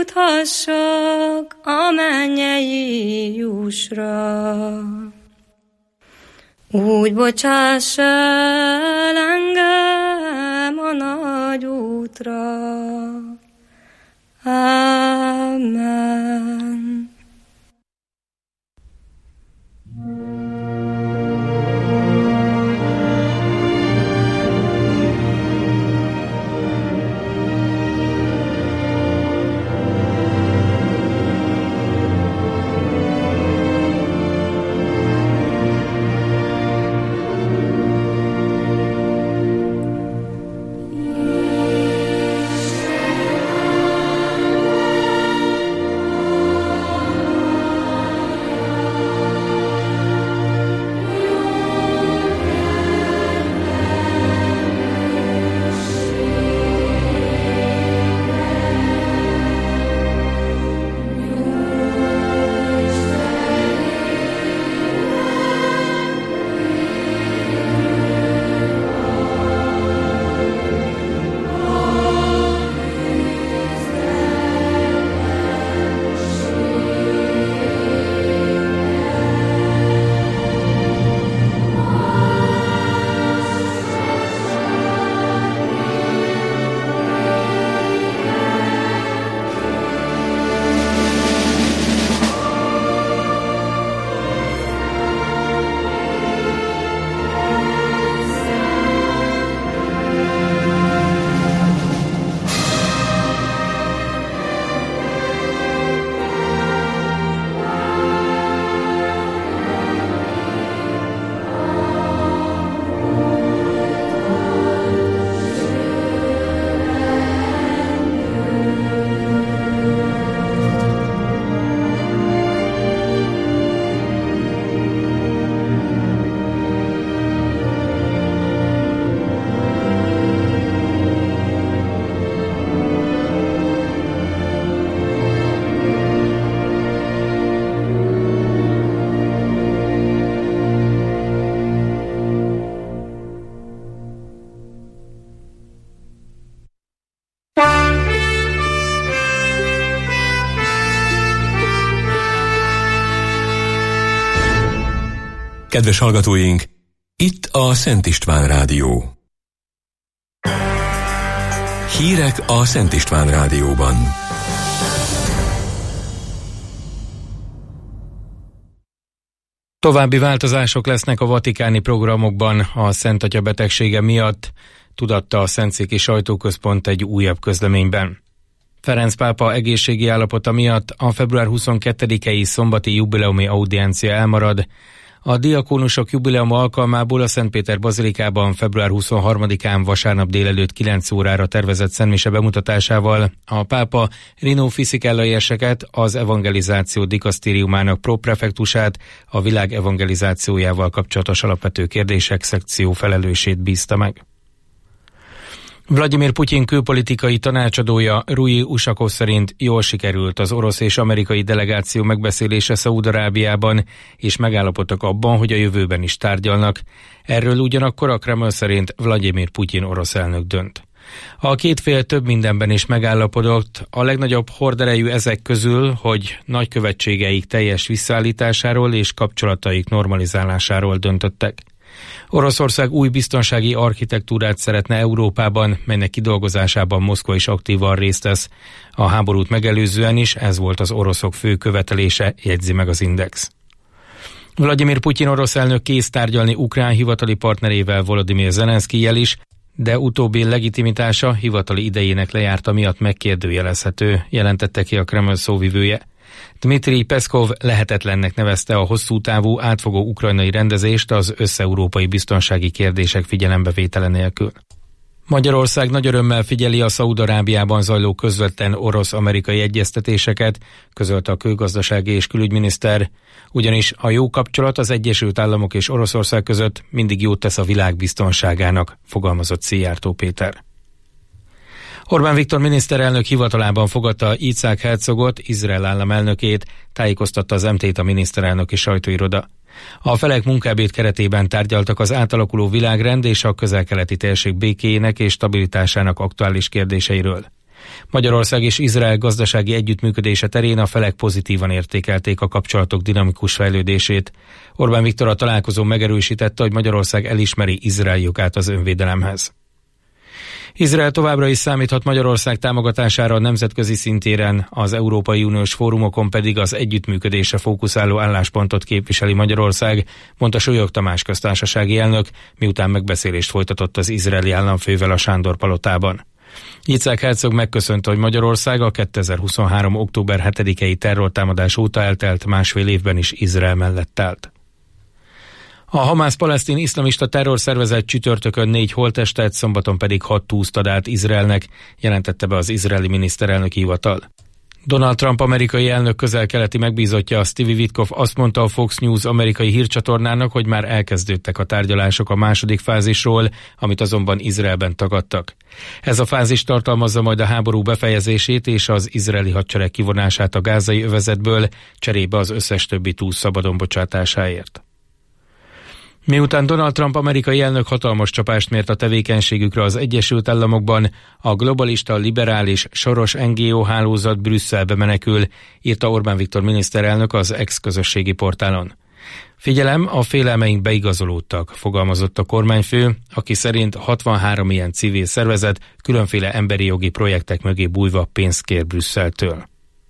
juthassak a mennyei jusra. Úgy bocsáss el engem a nagy útra. Amen. Kedves hallgatóink, itt a Szent István Rádió. Hírek a Szent István Rádióban. További változások lesznek a vatikáni programokban a Szent Atya betegsége miatt, tudatta a Szentszéki Sajtóközpont egy újabb közleményben. Ferenc pápa egészségi állapota miatt a február 22-i szombati jubileumi audiencia elmarad. A diakónusok jubileum alkalmából a Szentpéter bazilikában február 23-án vasárnap délelőtt 9 órára tervezett szentmise bemutatásával a pápa Rino Fisichella érseket, az evangelizáció dikasztériumának proprefektusát, a világ evangelizációjával kapcsolatos alapvető kérdések szekció felelősét bízta meg. Vladimir Putyin külpolitikai tanácsadója Rui Ushakov szerint jól sikerült az orosz és amerikai delegáció megbeszélése Szaúd-Arábiában, és megállapodtak abban, hogy a jövőben is tárgyalnak. Erről ugyanakkor a Kreml szerint Vladimir Putyin orosz elnök dönt. A két fél több mindenben is megállapodott, a legnagyobb horderejű ezek közül, hogy nagykövetségeik teljes visszaállításáról és kapcsolataik normalizálásáról döntöttek. Oroszország új biztonsági architektúrát szeretne Európában, melynek kidolgozásában Moszkva is aktívan részt vesz. A háborút megelőzően is ez volt az oroszok fő követelése, jegyzi meg az Index. Vladimir Putyin orosz elnök kész tárgyalni ukrán hivatali partnerével, Volodymyr Zelenszkijjel is, de utóbbi legitimitása hivatali idejének lejárta miatt megkérdőjelezhető, jelentette ki a Kreml szóvivője. Dmitri Peszkov lehetetlennek nevezte a hosszú távú átfogó ukrajnai rendezést az összeurópai biztonsági kérdések figyelembevétele nélkül. Magyarország nagy örömmel figyeli a Szaúd-Arábiában zajló közvetlen orosz-amerikai egyeztetéseket, közölte a külgazdasági és külügyminiszter, ugyanis a jó kapcsolat az Egyesült Államok és Oroszország között mindig jót tesz a világ biztonságának, fogalmazott Szijjártó Péter. Orbán Viktor miniszterelnök hivatalában fogadta Icák Herzogot, Izrael államelnökét, tájékoztatta az MT-t a miniszterelnöki sajtóiroda. A felek munkábét keretében tárgyaltak az átalakuló világrend és a közel-keleti térség békéjének és stabilitásának aktuális kérdéseiről. Magyarország és Izrael gazdasági együttműködése terén a felek pozitívan értékelték a kapcsolatok dinamikus fejlődését. Orbán Viktor a találkozón megerősítette, hogy Magyarország elismeri Izrael jogát az önvédelemhez. Izrael továbbra is számíthat Magyarország támogatására a nemzetközi szintéren, az Európai Uniós fórumokon pedig az együttműködésre fókuszáló álláspontot képviseli Magyarország, mondta Solyog Tamás köztársasági elnök, miután megbeszélést folytatott az izraeli államfővel a Sándor-palotában. Yitzhak Herzog megköszönte, hogy Magyarország a 2023. október 7-i terrortámadás óta eltelt másfél évben is Izrael mellett állt. A Hamász-palesztin iszlamista terrorszervezet csütörtökön 4 holttestet, szombaton pedig 6 túszt ad át Izraelnek, jelentette be az izraeli miniszterelnöki hivatal. Donald Trump amerikai elnök közel-keleti megbízottja, Stevie Witkoff azt mondta a Fox News amerikai hírcsatornának, hogy már elkezdődtek a tárgyalások a második fázisról, amit azonban Izraelben tagadtak. Ez a fázis tartalmazza majd a háború befejezését és az izraeli hadsereg kivonását a gázai övezetből, cserébe az összes többi túsz szabadon bocsátásáért. Miután Donald Trump amerikai elnök hatalmas csapást mért a tevékenységükre az Egyesült Államokban, a globalista liberális Soros NGO hálózat Brüsszelbe menekül, írta Orbán Viktor miniszterelnök az ex-közösségi portálon. Figyelem, a félelmeink beigazolódtak, fogalmazott a kormányfő, aki szerint 63 ilyen civil szervezet különféle emberi jogi projektek mögé bújva pénzt kér Brüsszeltől.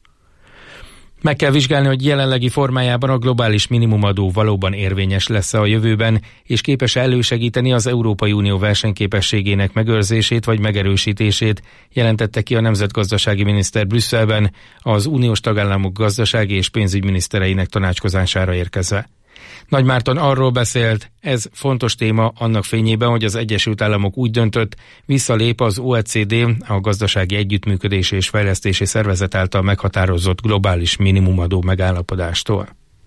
Meg kell vizsgálni, hogy jelenlegi formájában a globális minimumadó valóban érvényes lesz-e a jövőben, és képes elősegíteni az Európai Unió versenyképességének megőrzését vagy megerősítését, jelentette ki a nemzetgazdasági miniszter Brüsszelben az uniós tagállamok gazdasági és pénzügyminisztereinek tanácskozására érkezve. Nagy Márton arról beszélt, ez fontos téma annak fényében, hogy az Egyesült Államok úgy döntött, visszalép az OECD, a Gazdasági Együttműködési és Fejlesztési Szervezet által meghatározott globális minimumadó megállapodástól.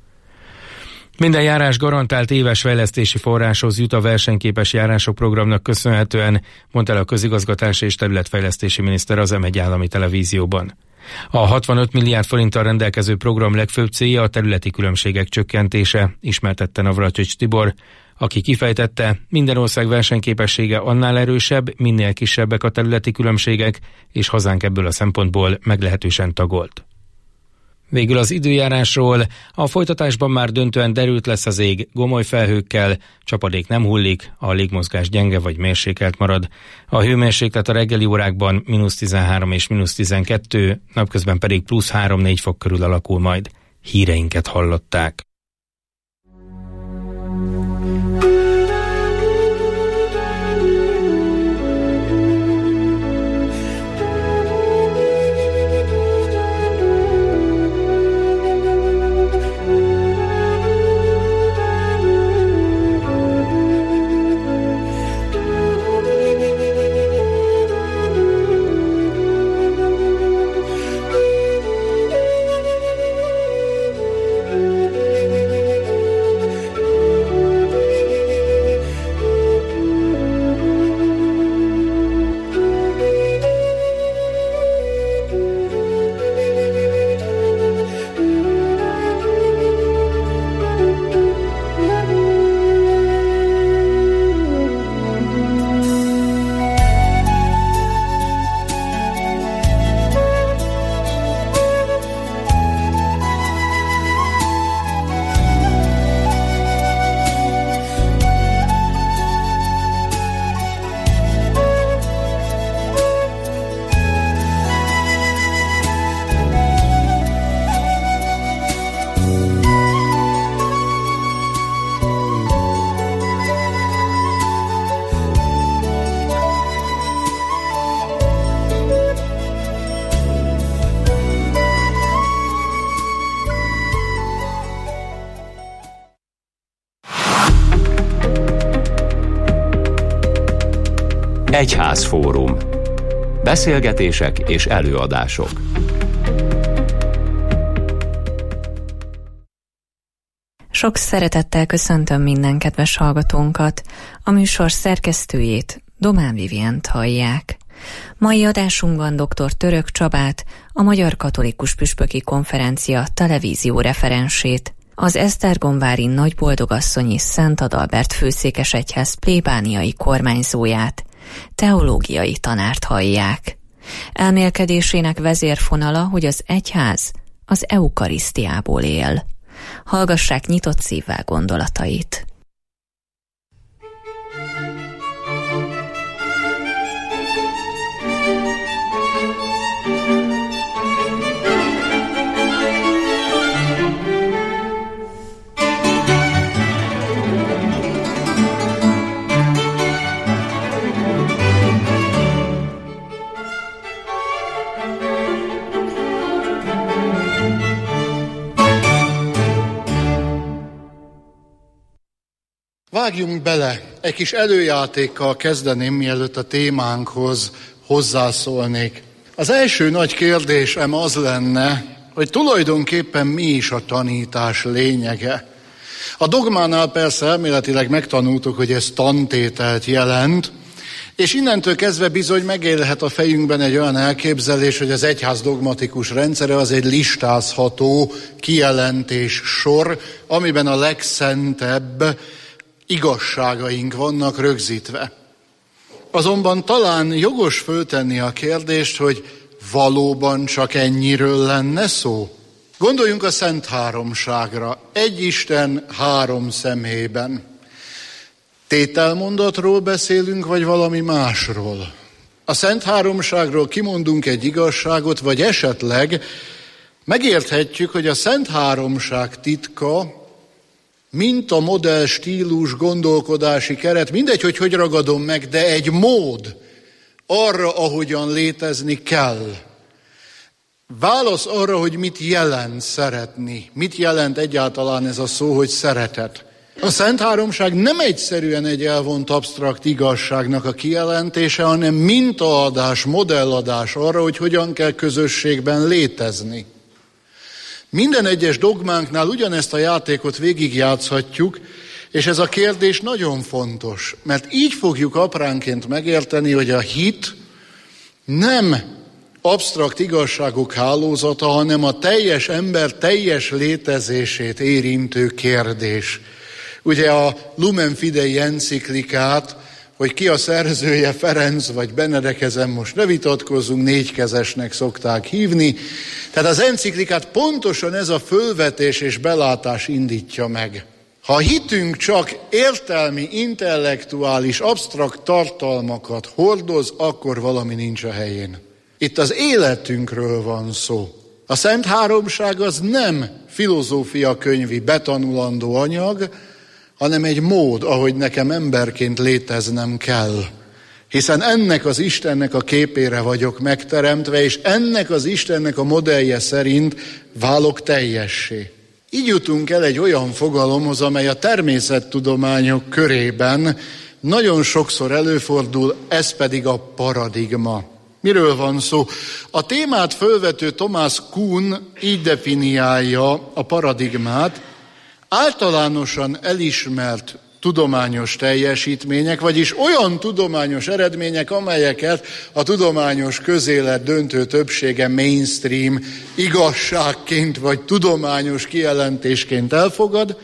Minden járás garantált éves fejlesztési forráshoz jut a versenyképes járások programnak köszönhetően, mondta el a közigazgatási és területfejlesztési miniszter az M1 állami televízióban. A 65 milliárd forinttal rendelkező program legfőbb célja a területi különbségek csökkentése, ismertette Navracsics Tibor, aki kifejtette, minden ország versenyképessége annál erősebb, minél kisebbek a területi különbségek, és hazánk ebből a szempontból meglehetősen tagolt. Végül az időjárásról, a folytatásban már döntően derült lesz az ég, gomoly felhőkkel, csapadék nem hullik, a légmozgás gyenge vagy mérsékelt marad. A hőmérséklet a reggeli órákban -13 és -12, napközben pedig +3-4 fok körül alakul majd. Híreinket hallották. Egyházfórum. Beszélgetések és előadások. Sok szeretettel köszöntöm minden kedves hallgatónkat. A műsor szerkesztőjét, Domán Vivient hallják. Mai adásunkban dr. Török Csabát, a Magyar Katolikus Püspöki Konferencia televízió referensét, az Esztergomvári Nagyboldogasszonyi Szent Adalbert főszékesegyház plébániai kormányzóját, teológiai tanárt hallják. Elmélkedésének vezérfonala, hogy az egyház az eukarisztiából él. Hallgassák nyitott szívvel gondolatait. Vágjunk bele, egy kis előjátékkal kezdeném, mielőtt a témánkhoz hozzászólnék. Az első nagy kérdésem az lenne, hogy tulajdonképpen mi is a tanítás lényege. A dogmánál persze elméletileg megtanultuk, hogy ez tantételt jelent, és innentől kezdve bizony megélhet a fejünkben egy olyan elképzelés, hogy az egyház dogmatikus rendszere az egy listázható kijelentés sor, amiben a legszentebb igazságaink vannak rögzítve. Azonban talán jogos föltenni a kérdést, hogy valóban csak ennyiről lenne szó? Gondoljunk a Szent Háromságra, egy Isten három személyben. Tételmondatról beszélünk, vagy valami másról? A Szent Háromságról kimondunk egy igazságot, vagy esetleg megérthetjük, hogy a Szent Háromság titka, mint a modell stílus, gondolkodási keret, mindegy, hogy ragadom meg, de egy mód arra, ahogyan létezni kell. Válasz arra, hogy mit jelent szeretni, mit jelent egyáltalán ez a szó, hogy szeretet. A Szent Háromság nem egyszerűen egy elvont absztrakt igazságnak a kijelentése, hanem mintaadás, modelladás arra, hogy hogyan kell közösségben létezni. Minden egyes dogmánknál ugyanezt a játékot végigjátszhatjuk, és ez a kérdés nagyon fontos, mert így fogjuk apránként megérteni, hogy a hit nem absztrakt igazságok hálózata, hanem a teljes ember teljes létezését érintő kérdés. Ugye a Lumen Fidei enciklikát, hogy ki a szerzője, Ferenc vagy Benedek, ezen most ne vitatkozzunk, négykezesnek szokták hívni. Tehát az enciklikát pontosan ez a fölvetés és belátás indítja meg. Ha a hitünk csak értelmi, intellektuális, absztrakt tartalmakat hordoz, akkor valami nincs a helyén. Itt az életünkről van szó. A Szent Háromság az nem filozófia könyvi betanulandó anyag, hanem egy mód, ahogy nekem emberként léteznem kell. Hiszen ennek az Istennek a képére vagyok megteremtve, és ennek az Istennek a modellje szerint válok teljessé. Így jutunk el egy olyan fogalomhoz, amely a természettudományok körében nagyon sokszor előfordul, ez pedig a paradigma. Miről van szó? A témát fölvető Thomas Kuhn így definiálja a paradigmát: általánosan elismert tudományos teljesítmények, vagyis olyan tudományos eredmények, amelyeket a tudományos közélet döntő többsége mainstream igazságként vagy tudományos kijelentésként elfogad,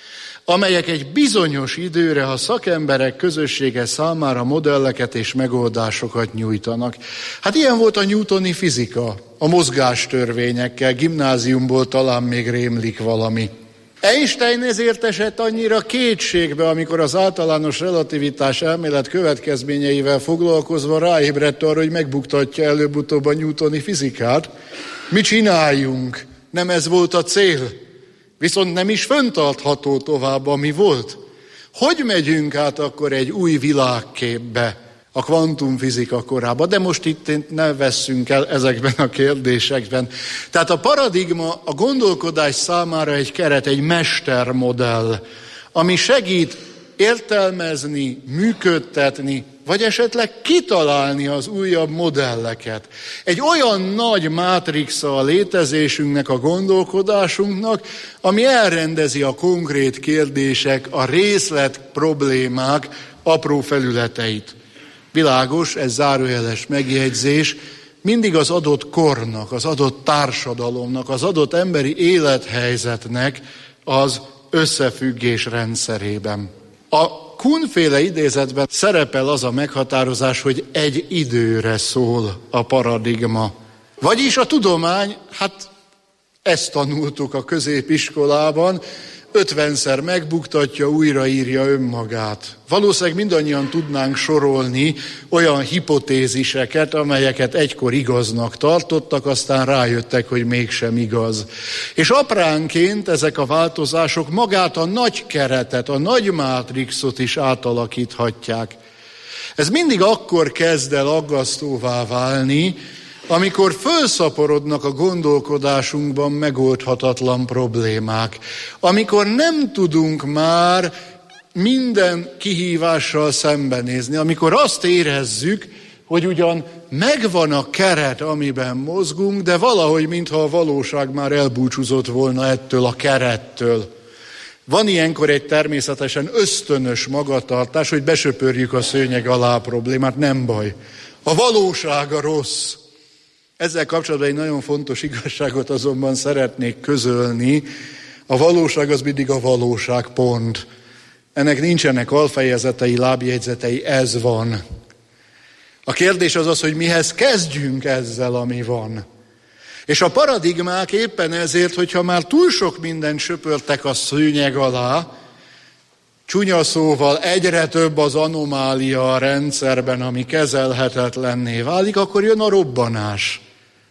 amelyek egy bizonyos időre a szakemberek közössége számára modelleket és megoldásokat nyújtanak. Hát ilyen volt a newtoni fizika, a mozgástörvényekkel, gimnáziumból talán még rémlik valami. Einstein ezért esett annyira kétségbe, amikor az általános relativitás elmélet következményeivel foglalkozva ráébredt arra, hogy megbuktatja előbb-utóbb a newtoni fizikát. Mi csináljunk? Nem ez volt a cél. Viszont nem is fenntartható tovább, ami volt. Hogy megyünk át akkor egy új világképbe, a kvantumfizika korába? De most itt ne vesszünk el ezekben a kérdésekben. Tehát a paradigma a gondolkodás számára egy keret, egy mestermodell, ami segít értelmezni, működtetni, vagy esetleg kitalálni az újabb modelleket. Egy olyan nagy mátrixa a létezésünknek, a gondolkodásunknak, ami elrendezi a konkrét kérdések, a részlet problémák apró felületeit. Világos, ez zárójeles megjegyzés, mindig az adott kornak, az adott társadalomnak, az adott emberi élethelyzetnek az összefüggés rendszerében. A Kuhn-féle idézetben szerepel az a meghatározás, hogy egy időre szól a paradigma. Vagyis a tudomány, ezt tanultuk a középiskolában, 50-szer megbuktatja, újraírja önmagát. Valószínűleg mindannyian tudnánk sorolni olyan hipotéziseket, amelyeket egykor igaznak tartottak, aztán rájöttek, hogy mégsem igaz. És apránként ezek a változások magát a nagy keretet, a nagy mátrixot is átalakíthatják. Ez mindig akkor kezd el aggasztóvá válni, amikor fölszaporodnak a gondolkodásunkban megoldhatatlan problémák, amikor nem tudunk már minden kihívással szembenézni, amikor azt érezzük, hogy ugyan megvan a keret, amiben mozgunk, de valahogy, mintha a valóság már elbúcsúzott volna ettől a kerettől. Van ilyenkor egy természetesen ösztönös magatartás, hogy besöpörjük a szőnyeg alá a problémát, nem baj. A valóság a rossz. Ezzel kapcsolatban egy nagyon fontos igazságot azonban szeretnék közölni. A valóság az mindig a valóság, pont. Ennek nincsenek alfejezetei, lábjegyzetei, ez van. A kérdés az az, hogy mihez kezdjünk ezzel, ami van. És a paradigmák éppen ezért, hogyha már túl sok mindent söpörtek a szőnyeg alá, csúnya szóval egyre több az anomália a rendszerben, ami kezelhetetlenné válik, akkor jön a robbanás.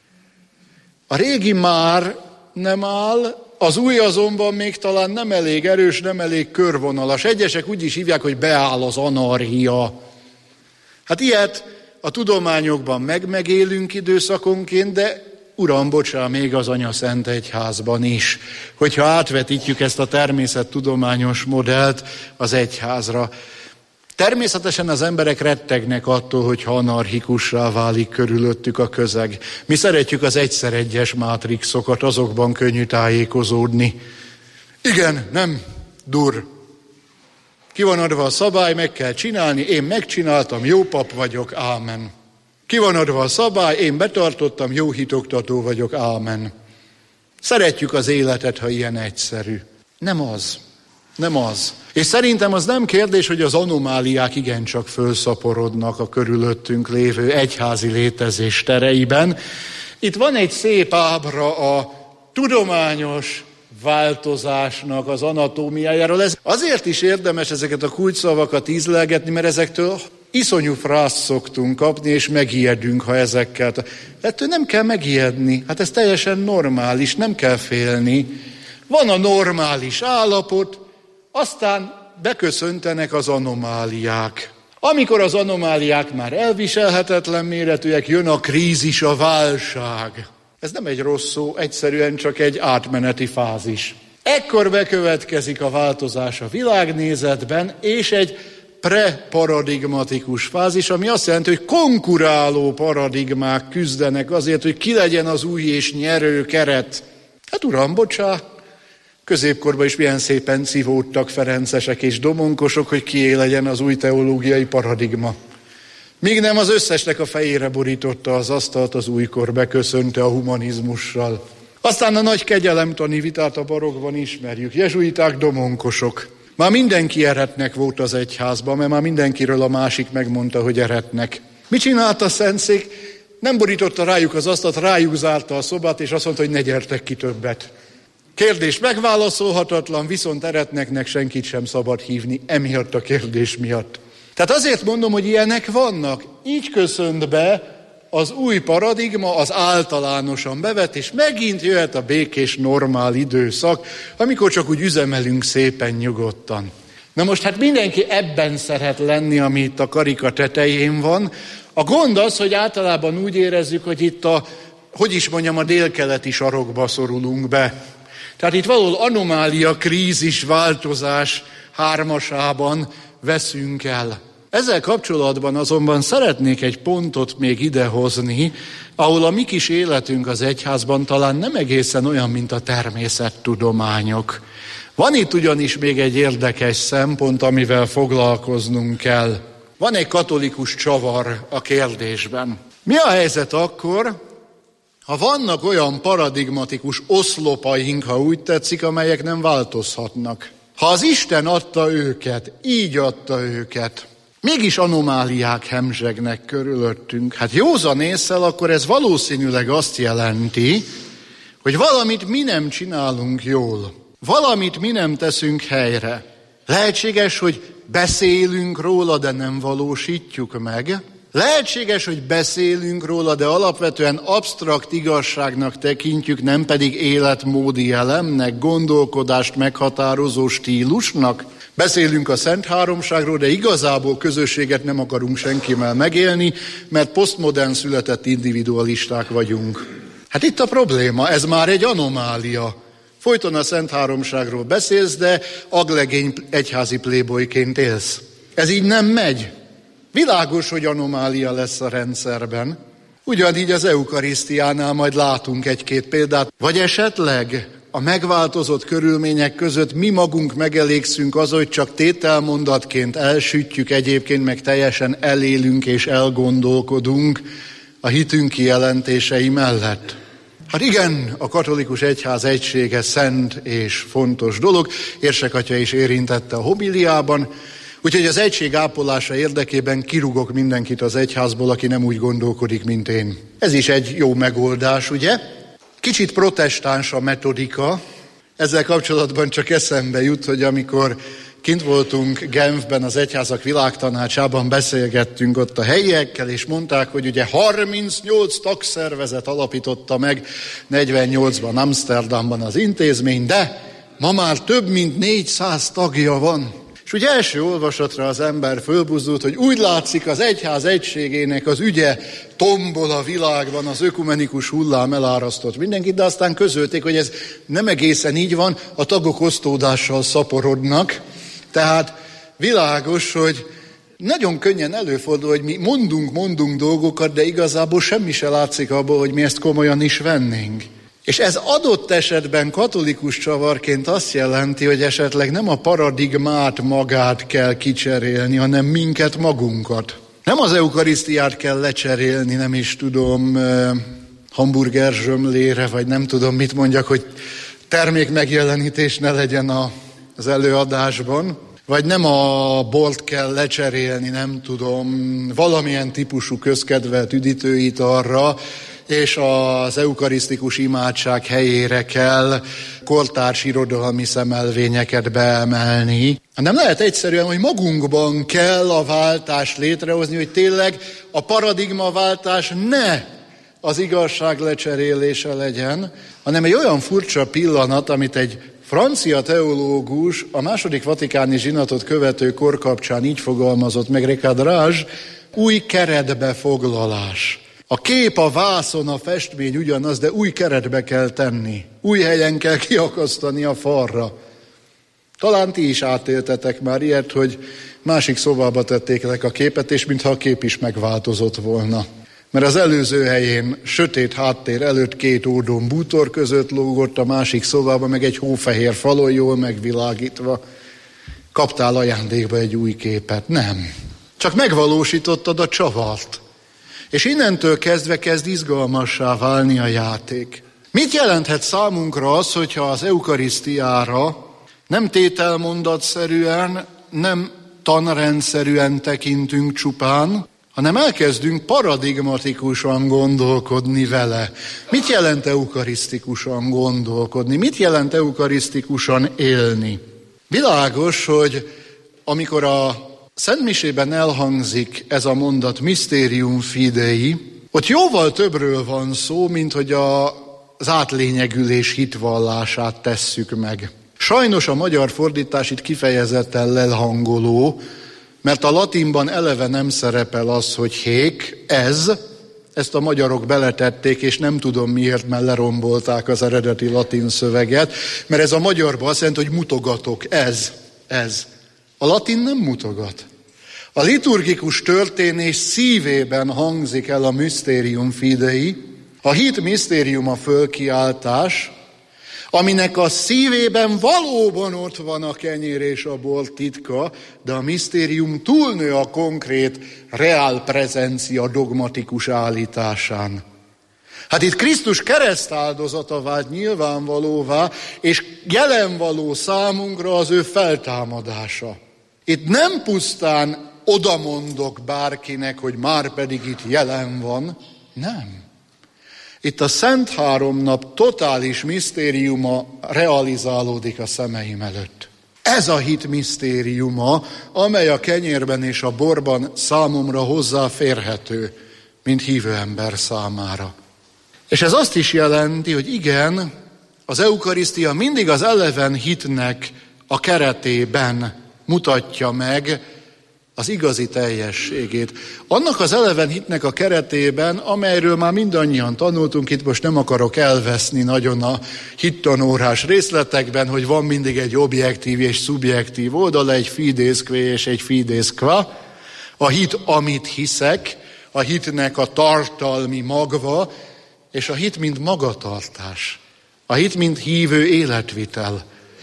A régi már nem áll, az új azonban még talán nem elég erős, nem elég körvonalas. Egyesek úgy is hívják, hogy beáll az anarchia. Ilyet a tudományokban megélünk időszakonként, de Uram, bocsá, még az Anyaszent Egyházban is, hogyha átvetítjük ezt a természettudományos modellt az egyházra. Természetesen az emberek rettegnek attól, hogyha anarchikussá válik körülöttük a közeg. Mi szeretjük az egyszer egyes mátrixokat, azokban könnyű tájékozódni. Igen, nem, dur. Ki van adva a szabály, meg kell csinálni, én megcsináltam, jó pap vagyok, ámen. Ki van adva a szabály, én betartottam, jó hitoktató vagyok, ámen. Szeretjük az életet, ha ilyen egyszerű. Nem az. Nem az. És szerintem az nem kérdés, hogy az anomáliák igencsak fölszaporodnak a körülöttünk lévő egyházi létezés tereiben. Itt van egy szép ábra a tudományos változásnak az anatómiájáról. Ez azért is érdemes ezeket a kulcsszavakat ízlelgetni, mert ezektől iszonyú frászt szoktunk kapni, és megijedünk, ha ezekkel. Ettől nem kell megijedni. Ez teljesen normális, nem kell félni. Van a normális állapot, aztán beköszöntenek az anomáliák. Amikor az anomáliák már elviselhetetlen méretűek, jön a krízis, a válság. Ez nem egy rossz szó, egyszerűen csak egy átmeneti fázis. Ekkor bekövetkezik a változás a világnézetben, és egy preparadigmatikus fázis, ami azt jelenti, hogy konkuráló paradigmák küzdenek azért, hogy ki legyen az új és nyerő keret. Uram, bocsá, középkorban is milyen szépen szivódtak ferencesek és domonkosok, hogy kié legyen az új teológiai paradigma. Míg nem az összesnek a fejére borította az asztalt, az újkor beköszönte a humanizmussal. Aztán a nagy kegyelemtani vitát a barokkban ismerjük. Jezsuiták, domonkosok. Már mindenki eretnek volt az egyházban, mert már mindenkiről a másik megmondta, hogy eretnek. Mit csinált a Szentszék? Nem borította rájuk az asztalt, rájuk zárta a szobát, és azt mondta, hogy ne gyertek ki többet. Kérdés megválaszolhatatlan, viszont eretneknek senkit sem szabad hívni, emiatt a kérdés miatt. Tehát azért mondom, hogy ilyenek vannak. Így köszönt be az új paradigma, az általánosan bevett, és megint jöhet a békés, normál időszak, amikor csak úgy üzemelünk szépen nyugodtan. Na most mindenki ebben szeret lenni, ami itt a karika tetején van. A gond az, hogy általában úgy érezzük, hogy itt a délkeleti sarokba szorulunk be. Tehát itt valahol anomália, krízis, változás hármasában veszünk el. Ezzel kapcsolatban azonban szeretnék egy pontot még idehozni, ahol a mi kis életünk az egyházban talán nem egészen olyan, mint a természettudományok. Van itt ugyanis még egy érdekes szempont, amivel foglalkoznunk kell. Van egy katolikus csavar a kérdésben. Mi a helyzet akkor, ha vannak olyan paradigmatikus oszlopaink, ha úgy tetszik, amelyek nem változhatnak? Ha az Isten adta őket, így adta őket, mégis anomáliák hemzsegnek körülöttünk. Hát józan ésszel akkor ez valószínűleg azt jelenti, hogy valamit mi nem csinálunk jól. Valamit mi nem teszünk helyre. Lehetséges, hogy beszélünk róla, de nem valósítjuk meg. Lehetséges, hogy beszélünk róla, de alapvetően absztrakt igazságnak tekintjük, nem pedig életmódi elemnek, gondolkodást meghatározó stílusnak. Beszélünk a Szent Háromságról, de igazából közösséget nem akarunk senkivel megélni, mert posztmodern született individualisták vagyunk. Hát itt a probléma, ez már egy anomália. Folyton a Szent Háromságról beszélsz, de aglegény egyházi playboyként élsz. Ez így nem megy. Világos, hogy anomália lesz a rendszerben. Ugyanígy az eukarisztiánál majd látunk egy-két példát. Vagy esetleg a megváltozott körülmények között mi magunk megelégszünk az, hogy csak tételmondatként elsütjük, egyébként meg teljesen elélünk és elgondolkodunk a hitünk kijelentései mellett. Hát igen, a katolikus egyház egysége szent és fontos dolog, Érsek atya is érintette a homiliában, úgyhogy az egység ápolása érdekében kirúgok mindenkit az egyházból, aki nem úgy gondolkodik, mint én. Ez is egy jó megoldás, ugye? Kicsit protestáns a metodika, ezzel kapcsolatban csak eszembe jut, hogy amikor kint voltunk Genfben, az Egyházak Világtanácsában, beszélgettünk ott a helyiekkel, és mondták, hogy ugye 38 tagszervezet alapította meg 48-ban Amsterdamban az intézmény, de ma már több mint 400 tagja van. És ugye első olvasatra az ember fölbuzdult, hogy úgy látszik, az egyház egységének az ügye tombol a világban, az ökumenikus hullám elárasztott mindenkit, de aztán közölték, hogy ez nem egészen így van, a tagok osztódással szaporodnak. Tehát világos, hogy nagyon könnyen előfordul, hogy mi mondunk dolgokat, de igazából semmi se látszik abból, hogy mi ezt komolyan is vennénk. És ez adott esetben katolikus csavarként azt jelenti, hogy esetleg nem a paradigmát magát kell kicserélni, hanem minket magunkat. Nem az eukarisztiát kell lecserélni, nem is tudom, hamburger zsömlére, vagy nem tudom mit mondjak, hogy termékmegjelenítés ne legyen az előadásban, vagy nem a bort kell lecserélni, nem tudom, valamilyen típusú közkedvelt üdítőitalra, és az eukarisztikus imádság helyére kell kortárs irodalmi szemelvényeket beemelni. Nem lehet egyszerűen, hogy magunkban kell a váltást létrehozni, hogy tényleg a paradigmaváltás ne az igazság lecserélése legyen, hanem egy olyan furcsa pillanat, amit egy francia teológus a második vatikáni zsinatot követő kor kapcsán így fogalmazott meg, Recadrage, új keretbefoglalás. A kép, a vászon, a festmény ugyanaz, de új keretbe kell tenni. Új helyen kell kiakasztani a falra. Talán ti is átéltetek már ilyet, hogy másik szobába tették le a képet, és mintha a kép is megváltozott volna. Mert az előző helyén sötét háttér előtt 2 ódon bútor között lógott, a másik szobában meg egy hófehér falon jól megvilágítva. Kaptál ajándékba egy új képet? Nem. Csak megvalósítottad a csavart. És innentől kezdve kezd izgalmassá válni a játék. Mit jelenthet számunkra az, hogyha az eukarisztiára nem tételmondatszerűen, nem tanrendszerűen tekintünk csupán, hanem elkezdünk paradigmatikusan gondolkodni vele. Mit jelent eukarisztikusan gondolkodni? Mit jelent eukarisztikusan élni? Világos, hogy amikor a Szentmisében elhangzik ez a mondat, Mysterium Fidei, ott jóval többről van szó, mint hogy az átlényegülés hitvallását tesszük meg. Sajnos a magyar fordítás itt kifejezetten lelhangoló, mert a latinban eleve nem szerepel az, hogy hék, ezt a magyarok beletették, és nem tudom miért, mert lerombolták az eredeti latin szöveget, mert ez a magyarban azt jelenti, hogy mutogatok, ez. A latin nem mutogat. A liturgikus történés szívében hangzik el a Mysterium Fidei, a hit misztériuma fölkiáltás, aminek a szívében valóban ott van a kenyér és a bor titka, de a misztérium túlnő a konkrét reál prezencia dogmatikus állításán. Hát itt Krisztus keresztáldozata vált nyilvánvalóvá, és jelenvaló számunkra az ő feltámadása. Itt nem pusztán odamondok bárkinek, hogy már pedig itt jelen van, nem. Itt a Szent Háromnap totális misztériuma realizálódik a szemeim előtt. Ez a hit misztériuma, amely a kenyérben és a borban számomra hozzáférhető, mint hívő ember számára. És ez azt is jelenti, hogy igen, az eukarisztia mindig az eleven hitnek a keretében mutatja meg az igazi teljességét. Annak az eleven hitnek a keretében, amelyről már mindannyian tanultunk, itt most nem akarok elveszni nagyon a hittanórás részletekben, hogy van mindig egy objektív és szubjektív oldala, egy fides quae és egy fides qua. A hit, amit hiszek, a hitnek a tartalmi magva, és a hit, mint magatartás. A hit, mint hívő életvitel.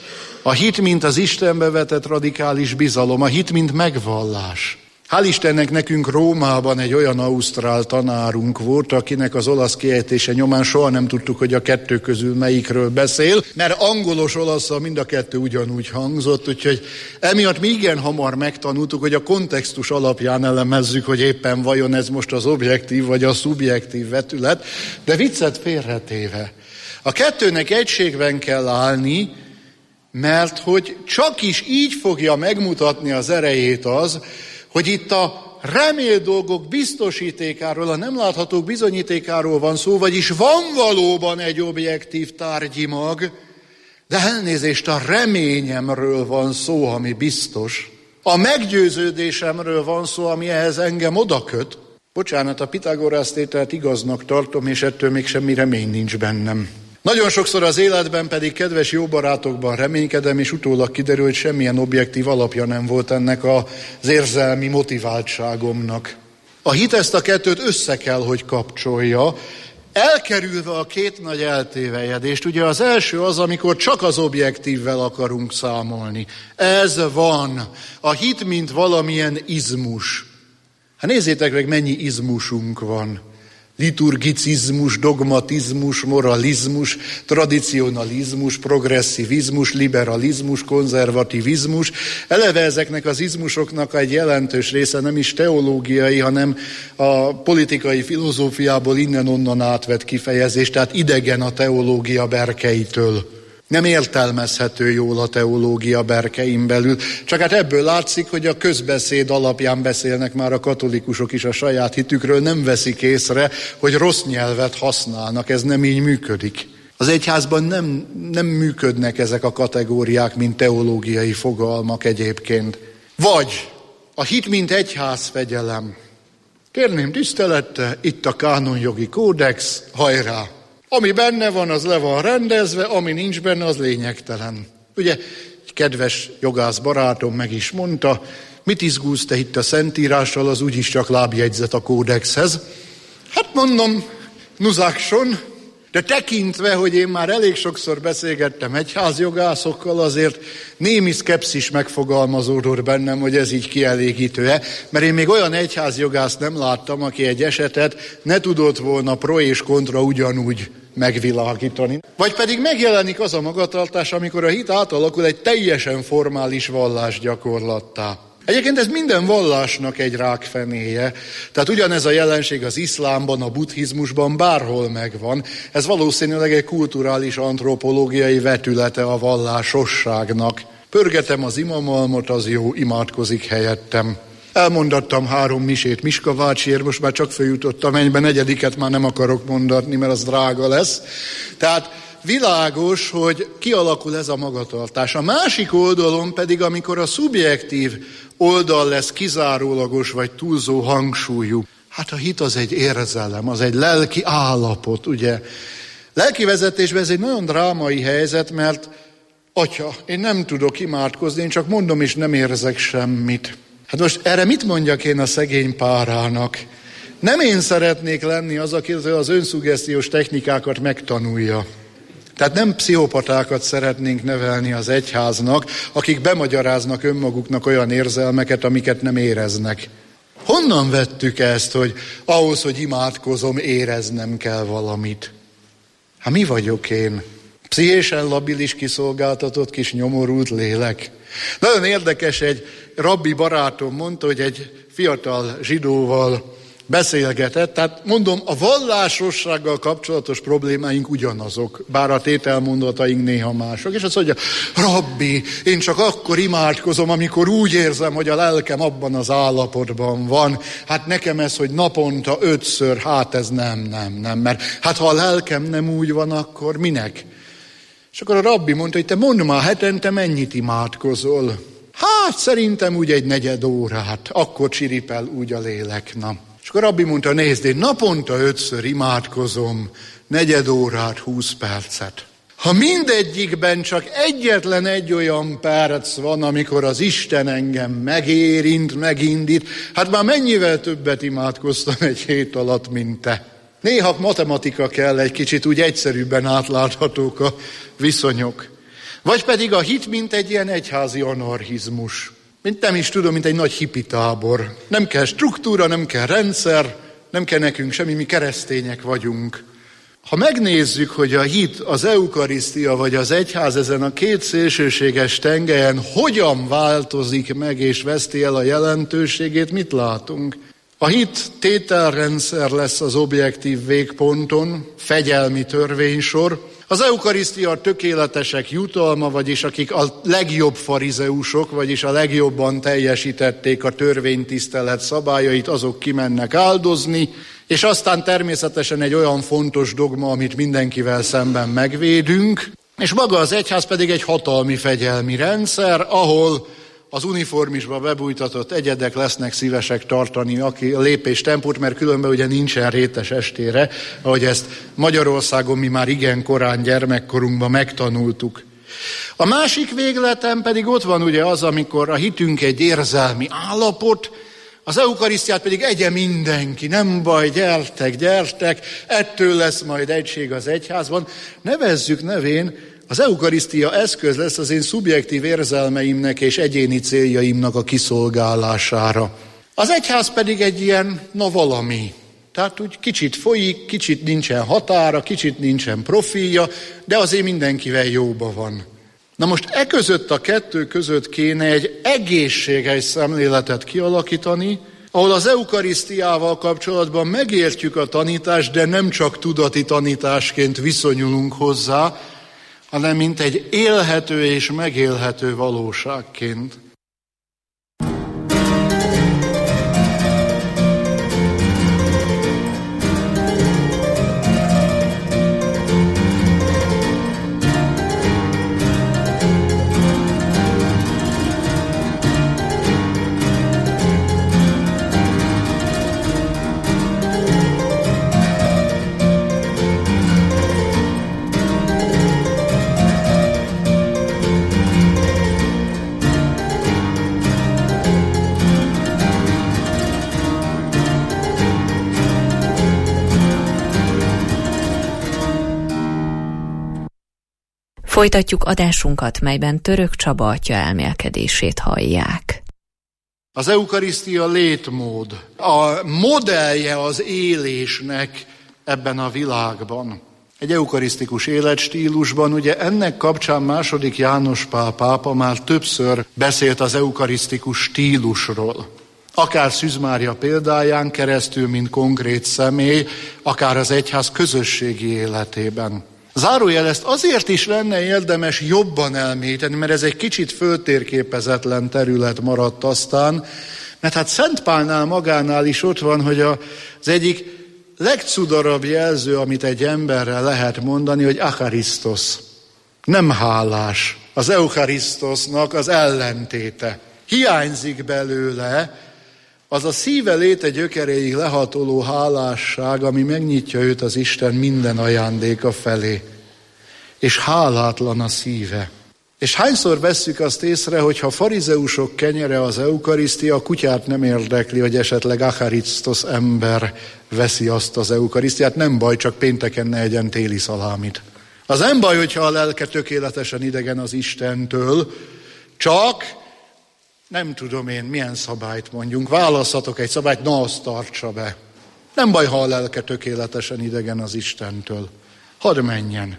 A hit, mint az Istenbe vetett radikális bizalom. A hit, mint megvallás. Hál' Istennek nekünk Rómában egy olyan ausztrál tanárunk volt, akinek az olasz kiejtése nyomán soha nem tudtuk, hogy a kettő közül melyikről beszél, mert angolos olaszszal mind a kettő ugyanúgy hangzott, úgyhogy emiatt mi igen hamar megtanultuk, hogy a kontextus alapján elemezzük, hogy éppen vajon ez most az objektív vagy a szubjektív vetület, de viccet félretéve. A kettőnek egységben kell állni, mert hogy csak is így fogja megmutatni az erejét az, hogy itt a remélt dolgok biztosítékáról, a nem láthatók bizonyítékáról van szó, vagyis van valóban egy objektív tárgyi mag, de elnézést, a reményemről van szó, ami biztos. A meggyőződésemről van szó, ami ehhez engem odaköt. Bocsánat, a Pitagorasz tételt igaznak tartom, és ettől még semmi remény nincs bennem. Nagyon sokszor az életben pedig kedves jó barátokban reménykedem, és utólag kiderül, hogy semmilyen objektív alapja nem volt ennek az érzelmi motiváltságomnak. A hit ezt a kettőt össze kell, hogy kapcsolja, elkerülve a két nagy eltévejedést. Ugye az első az, amikor csak az objektívvel akarunk számolni. Ez van. A hit, mint valamilyen izmus. Hát nézzétek meg, mennyi izmusunk van. Liturgicizmus, dogmatizmus, moralizmus, tradicionalizmus, progresszivizmus, liberalizmus, konzervativizmus. Eleve ezeknek az izmusoknak egy jelentős része nem is teológiai, hanem a politikai filozófiából innen-onnan átvett kifejezés, tehát idegen a teológia berkeitől. Nem értelmezhető jól a teológia berkein belül, csak hát ebből látszik, hogy a közbeszéd alapján beszélnek már a katolikusok is a saját hitükről, nem veszik észre, hogy rossz nyelvet használnak, ez nem így működik. Az egyházban nem működnek ezek a kategóriák, mint teológiai fogalmak egyébként. Vagy a hit, mint egyházfegyelem. Kérném tisztelettel, itt a kánonjogi kódex, hajrá! Ami benne van, az le van rendezve, ami nincs benne, az lényegtelen. Ugye, egy kedves jogász barátom meg is mondta, mit izgulsz te itt a Szentírással, az úgyis csak lábjegyzet a kódexhez. Hát mondom, nuzákson, de tekintve, hogy én már elég sokszor beszélgettem egyházjogászokkal, azért némi szkepszis megfogalmazódott bennem, hogy ez így kielégítő-e, mert én még olyan egyházjogászt nem láttam, aki egy esetet ne tudott volna pro és kontra ugyanúgy megvilágítani. Vagy pedig megjelenik az a magatartás, amikor a hit átalakul egy teljesen formális vallásgyakorlattá. Egyébként ez minden vallásnak egy rákfenéje. Tehát ugyanez a jelenség az iszlámban, a buddhizmusban bárhol megvan. Ez valószínűleg egy kulturális antropológiai vetülete a vallásosságnak. Pörgetem az imamalmot, az jó, imádkozik helyettem. Elmondattam 3 misét Miska bácsiért, most már csak följutottam mennybe, 4. már nem akarok mondatni, mert az drága lesz. Tehát világos, hogy kialakul ez a magatartás. A másik oldalon pedig, amikor a szubjektív oldal lesz kizárólagos vagy túlzó hangsúlyú. Hát a hit az egy érzelem, az egy lelki állapot, ugye? Lelki vezetésben ez egy nagyon drámai helyzet, mert atya, én nem tudok imádkozni, én csak mondom és nem érzek semmit. Hát most erre mit mondjak én a szegény párának? Nem én szeretnék lenni az, aki az önszuggesztiós technikákat megtanulja. Tehát nem pszichopatákat szeretnénk nevelni az egyháznak, akik bemagyaráznak önmaguknak olyan érzelmeket, amiket nem éreznek. Honnan vettük ezt, hogy ahhoz, hogy imádkozom, éreznem kell valamit? Hát mi vagyok én? Pszichésen labilis, kiszolgáltatott kis nyomorult lélek. Nagyon érdekes, egy rabbi barátom mondta, hogy egy fiatal zsidóval beszélgetett, tehát mondom, a vallásossággal kapcsolatos problémáink ugyanazok, bár a tételmondataink néha mások, és azt mondja, rabbi, én csak akkor imádkozom, amikor úgy érzem, hogy a lelkem abban az állapotban van. Hát nekem ez, hogy naponta 5-ször, hát ez nem, mert hát ha a lelkem nem úgy van, akkor minek? És akkor a rabbi mondta, hogy te mondd már, hetente mennyit imádkozol? Hát szerintem úgy egy 4 órát, akkor csiripel úgy a lélek, na. És akkor a rabbi mondta, nézd, én naponta 5-ször imádkozom, 4 órát, 20 percet. Ha mindegyikben csak egyetlen egy olyan perc van, amikor az Isten engem megérint, megindít, hát már mennyivel többet imádkoztam egy hét alatt, mint te. Néha matematika kell, egy kicsit úgy egyszerűbben átláthatók a viszonyok. Vagy pedig a hit, mint egy ilyen egyházi anarchizmus. Mint nem is tudom, mint egy nagy hippitábor. Nem kell struktúra, nem kell rendszer, nem kell nekünk semmi, mi keresztények vagyunk. Ha megnézzük, hogy a hit, az eukarisztia vagy az egyház ezen a két szélsőséges tengelyen hogyan változik meg és veszti el a jelentőségét, mit látunk? A hit tételrendszer lesz az objektív végponton, fegyelmi törvénysor. Az eukarisztia a tökéletesek jutalma, vagyis akik a legjobb farizeusok, vagyis a legjobban teljesítették a törvénytisztelet szabályait, azok kimennek áldozni, és aztán természetesen egy olyan fontos dogma, amit mindenkivel szemben megvédünk, és maga az egyház pedig egy hatalmi fegyelmi rendszer, ahol az uniformisba bebújtatott egyedek lesznek szívesek tartani a lépéstempót, mert különben ugye nincsen rétes estére, ahogy ezt Magyarországon mi már igen korán gyermekkorunkban megtanultuk. A másik végleten pedig ott van ugye az, amikor a hitünk egy érzelmi állapot, az eukarisztiát pedig egye mindenki, nem baj, gyertek, ettől lesz majd egység az egyházban. Nevezzük nevén, az eukarisztia eszköz lesz az én szubjektív érzelmeimnek és egyéni céljaimnak a kiszolgálására. Az egyház pedig egy ilyen, valami. Tehát úgy kicsit folyik, kicsit nincsen határa, kicsit nincsen profilja, de azért mindenkivel jóba van. Na most között a kettő között kéne egy egészséges szemléletet kialakítani, ahol az eukarisztiával kapcsolatban megértjük a tanítást, de nem csak tudati tanításként viszonyulunk hozzá, hanem mint egy élhető és megélhető valóságként. Folytatjuk adásunkat, melyben Török Csaba atya elmélkedését hallják. Az eukarisztia létmód, a modellje az élésnek ebben a világban. Egy eukarisztikus életstílusban, ugye ennek kapcsán II. János Pál pápa már többször beszélt az eukarisztikus stílusról. Akár Szűz Mária példáján keresztül, mint konkrét személy, akár az egyház közösségi életében. Zárójel, ezt azért is lenne érdemes jobban elmélyíteni, mert ez egy kicsit föltérképezetlen terület maradt aztán, mert hát Szent Pálnál magánál is ott van, hogy az egyik legcudarabb jelző, amit egy emberrel lehet mondani, hogy acharisztos, nem hálás. Az eucharisztosnak az ellentéte. Hiányzik belőle az a szíve léte gyökeréig lehatoló hálásság, ami megnyitja őt az Isten minden ajándéka felé. És hálátlan a szíve. És hányszor vesszük azt észre, hogy ha farizeusok kenyere az eukarisztia, a kutyát nem érdekli, hogy esetleg acharisztos ember veszi azt az eukarisztiát, nem baj, csak pénteken ne egyen téli szalámit. Az nem baj, hogyha a lelke tökéletesen idegen az Istentől, csak nem tudom én, milyen szabályt mondjunk, választhatok egy szabályt, na azt tartsa be. Nem baj, ha a lelke tökéletesen idegen az Istentől. Hadd menjen.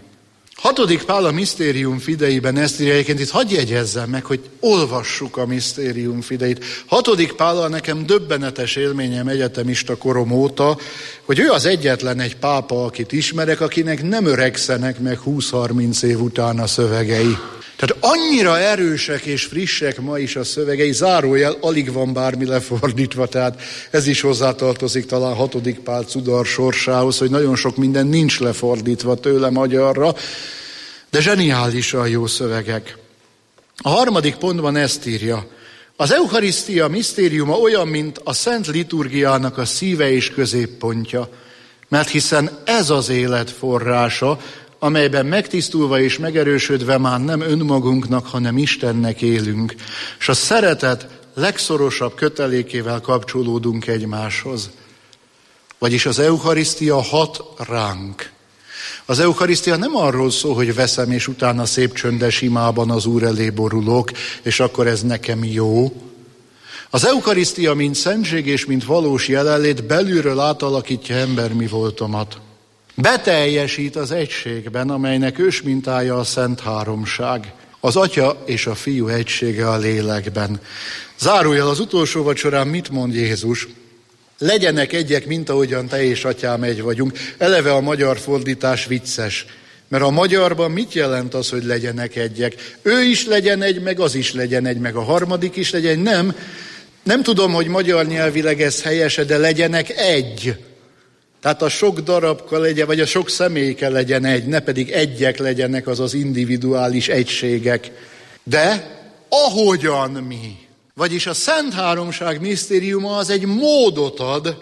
6. Pál a Mysterium Fideiben ezt írja, egyébként itt hadd jegyezzem meg, hogy olvassuk a Mysterium Fideit. 6. Pállal nekem döbbenetes élményem egyetemista korom óta, hogy ő az egyetlen egy pápa, akit ismerek, akinek nem öregszenek meg 20-30 év után a szövegei. Tehát annyira erősek és frissek ma is a szövegei, zárójel, alig van bármi lefordítva, tehát ez is hozzátartozik talán 6. Pál cudar sorsához, hogy nagyon sok minden nincs lefordítva tőle magyarra, de zseniálisan jó szövegek. A 3. pontban ezt írja: az Eucharisztia misztériuma olyan, mint a Szent Liturgiának a szíve és középpontja, mert hiszen ez az élet forrása, amelyben megtisztulva és megerősödve már nem önmagunknak, hanem Istennek élünk, és a szeretet legszorosabb kötelékével kapcsolódunk egymáshoz. Vagyis az Eucharisztia hat ránk. Az Eucharisztia nem arról szól, hogy veszem, és utána szép csöndes imában az Úr elé borulok, és akkor ez nekem jó. Az Eucharisztia, mint szentség és mint valós jelenlét belülről átalakítja embermi voltomat. Beteljesít az egységben, amelynek ősmintája a Szent Háromság, az Atya és a Fiú egysége a lélekben. Zárójel, az utolsó vacsorán mit mond Jézus? Legyenek egyek, mint ahogyan te és atyám egy vagyunk. Eleve a magyar fordítás vicces, mert a magyarban mit jelent az, hogy legyenek egyek? Ő is legyen egy, meg az is legyen egy, meg a harmadik is legyen egy. Nem tudom, hogy magyar nyelvileg ez helyese, de legyenek egy. Tehát a sok darabka legyen, vagy a sok személyke legyen egy, ne pedig egyek legyenek, az individuális egységek. De ahogyan mi. Vagyis a Szent Háromság misztériuma az egy módot ad,